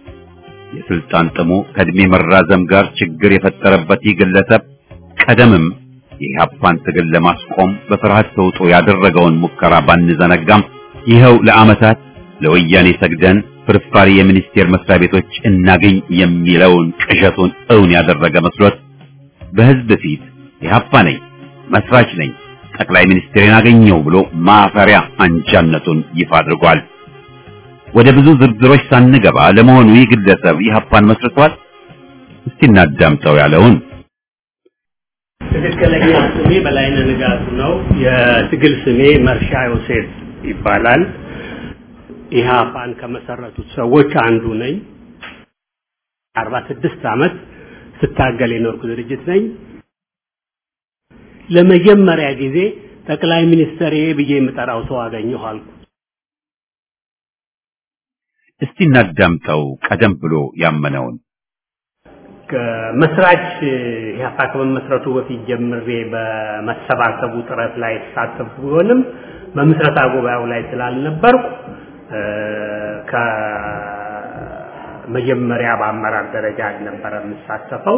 የስልጣን ጥሙ ከእድሜ መራዘም ጋር ችግር የፈጠረበት ይህ ግለሰብ ቀደምም የኢህአፓን ትግል ለማስቆም በፍርሃት ተውጦ ያደረገውን ሙከራ ባንዘነጋም ይኸው ለዓመታት ለወያኔ ሰግደን ፍርፋሪ የሚኒስቴር መስሪያ ቤቶች እናገኝ የሚለውን ቅዠቱን እውን ያደረገ መስሎት በህዝብ ፊት ኢህአፓ ነኝ፣ መስራች ነኝ፣ ጠቅላይ ሚኒስትሬን አገኘው ብሎ ማፈሪያ አንጃነቱን ይፋ አድርጓል። ወደ ብዙ ዝርዝሮች ሳንገባ ለመሆኑ ይህ ግለሰብ ኢህአፓን መስርቷል? እስቲ እናዳምጠው ያለውን። ትክክለኛ ስሜ በላይነህ ንጋቱ ነው። የትግል ስሜ መርሻ ዮሴፍ ይባላል። ኢህአፓን ከመሰረቱት ሰዎች አንዱ ነኝ። 46 ዓመት ስታገል የኖርኩ ድርጅት ነኝ። ለመጀመሪያ ጊዜ ጠቅላይ ሚኒስትር ብዬ የምጠራው ሰው አገኘሁ አልኩ። እስቲ እናዳምጠው ቀደም ብሎ ያመነውን። ከመስራች ኢህአፓ ከመመስረቱ በፊት ጀምሬ በመሰባሰቡ ጥረት ላይ ተሳተፍኩ ቢሆንም በምስረታ ጉባኤው ላይ ስላልነበርኩ ከመጀመሪያ በአመራር ደረጃ ነበር የምሳተፈው።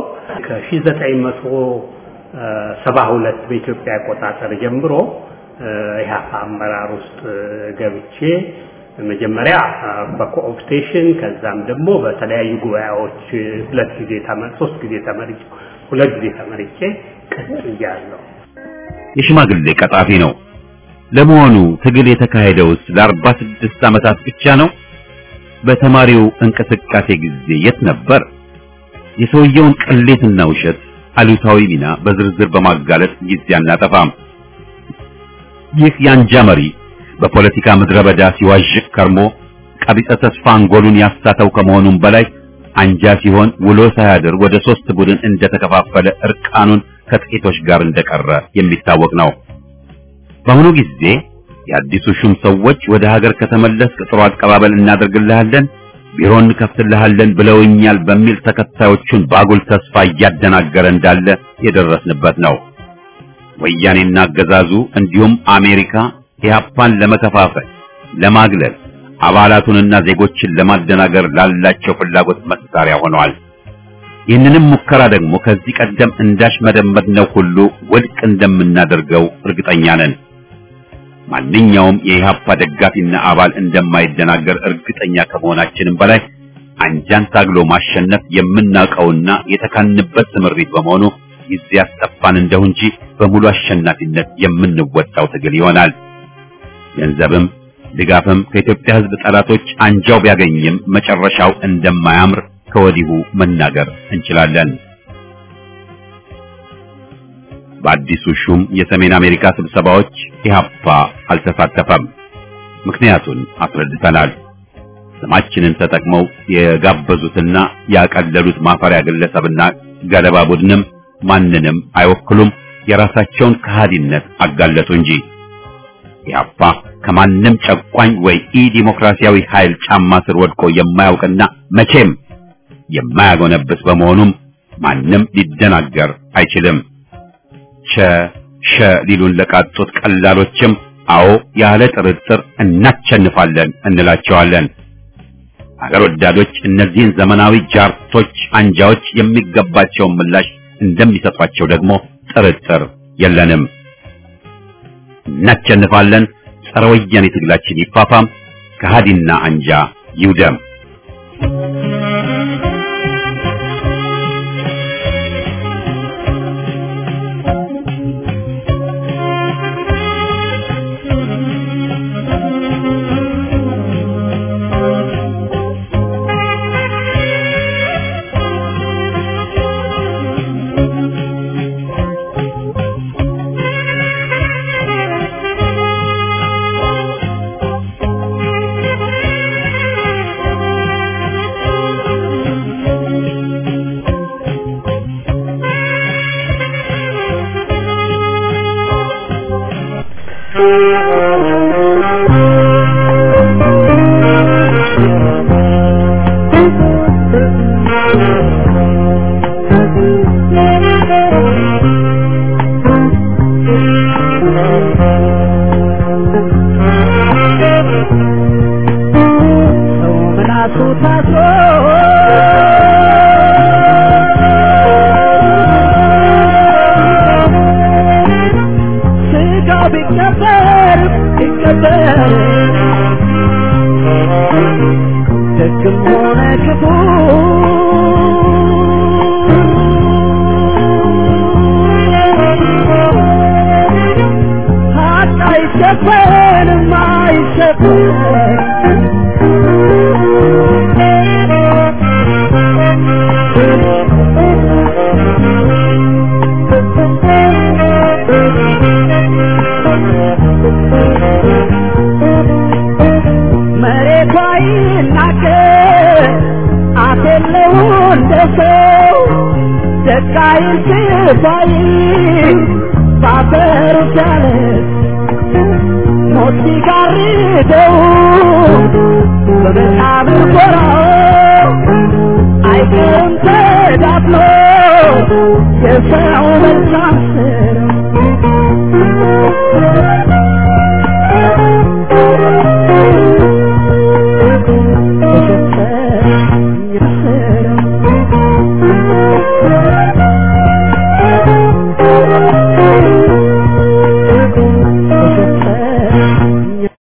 ከ1972 በኢትዮጵያ አቆጣጠር ጀምሮ ኢህአፓ አመራር ውስጥ ገብቼ መጀመሪያ በኮኦፕቴሽን ከዛም ደግሞ በተለያዩ ጉባኤዎች 3 ጊዜ ተመርጬ ቀጥያለሁ። የሽማግሌ ቀጣፊ ነው። ለመሆኑ ትግል የተካሄደውስ ለ46 ዓመታት ብቻ ነው? በተማሪው እንቅስቃሴ ጊዜ የት ነበር? የሰውየውን ቅሌትና ውሸት አሉታዊ ሚና በዝርዝር በማጋለጥ ጊዜ አናጠፋም። ይህ የአንጃ መሪ በፖለቲካ ምድረ በዳ ሲዋዥቅ ከርሞ ቀቢጸ ተስፋ አንጎሉን ያሳተው ከመሆኑም በላይ አንጃ ሲሆን ውሎ ሳያድር ወደ 3 ቡድን እንደተከፋፈለ እርቃኑን ከጥቂቶች ጋር እንደቀረ የሚታወቅ ነው። በአሁኑ ጊዜ የአዲሱ ሹም ሰዎች ወደ ሀገር ከተመለስክ ጥሩ አቀባበል እናደርግልሃለን፣ ቢሮ እንከፍትልሃለን ብለውኛል በሚል ተከታዮቹን ባጉል ተስፋ እያደናገረ እንዳለ የደረስንበት ነው። ወያኔና አገዛዙ እንዲሁም አሜሪካ ኢህአፓን ለመከፋፈል፣ ለማግለል፣ አባላቱንና ዜጎችን ለማደናገር ላላቸው ፍላጎት መሳሪያ ሆነዋል። ይህንንም ሙከራ ደግሞ ከዚህ ቀደም እንዳሽመደመድነው ሁሉ ውድቅ እንደምናደርገው እርግጠኛ ነን። ማንኛውም የኢህአፓ ደጋፊና አባል እንደማይደናገር እርግጠኛ ከመሆናችንም በላይ አንጃን ታግሎ ማሸነፍ የምናውቀውና የተካንበት ስምሪት በመሆኑ ጊዜ ያስጠፋን እንደው እንጂ በሙሉ አሸናፊነት የምንወጣው ትግል ይሆናል። ገንዘብም ድጋፍም ከኢትዮጵያ ሕዝብ ጠላቶች አንጃው ቢያገኝም መጨረሻው እንደማያምር ከወዲሁ መናገር እንችላለን። በአዲሱ ሹም የሰሜን አሜሪካ ስብሰባዎች ኢህአፓ አልተሳተፈም። ምክንያቱን አስረድተናል። ስማችንን ተጠቅመው የጋበዙትና ያቀለሉት ማፈሪያ ግለሰብና ገለባ ቡድንም ማንንም አይወክሉም፣ የራሳቸውን ከሃዲነት አጋለጡ እንጂ። ኢህአፓ ከማንም ጨቋኝ ወይ ኢ-ዲሞክራሲያዊ ኃይል ጫማ ስር ወድቆ የማያውቅና መቼም የማያጎነብስ በመሆኑም ማንም ሊደናገር አይችልም። ሸ ሊሉን ለቃጡት ቀላሎችም አዎ ያለ ጥርጥር እናቸንፋለን እንላቸዋለን። አገር ወዳዶች እነዚህን ዘመናዊ ጃርቶች አንጃዎች የሚገባቸውን ምላሽ እንደሚሰጧቸው ደግሞ ጥርጥር የለንም። እናቸንፋለን። ጸረ ወያኔ ትግላችን ይፋፋም፣ ከሃዲና አንጃ ይውደም። Yes, I will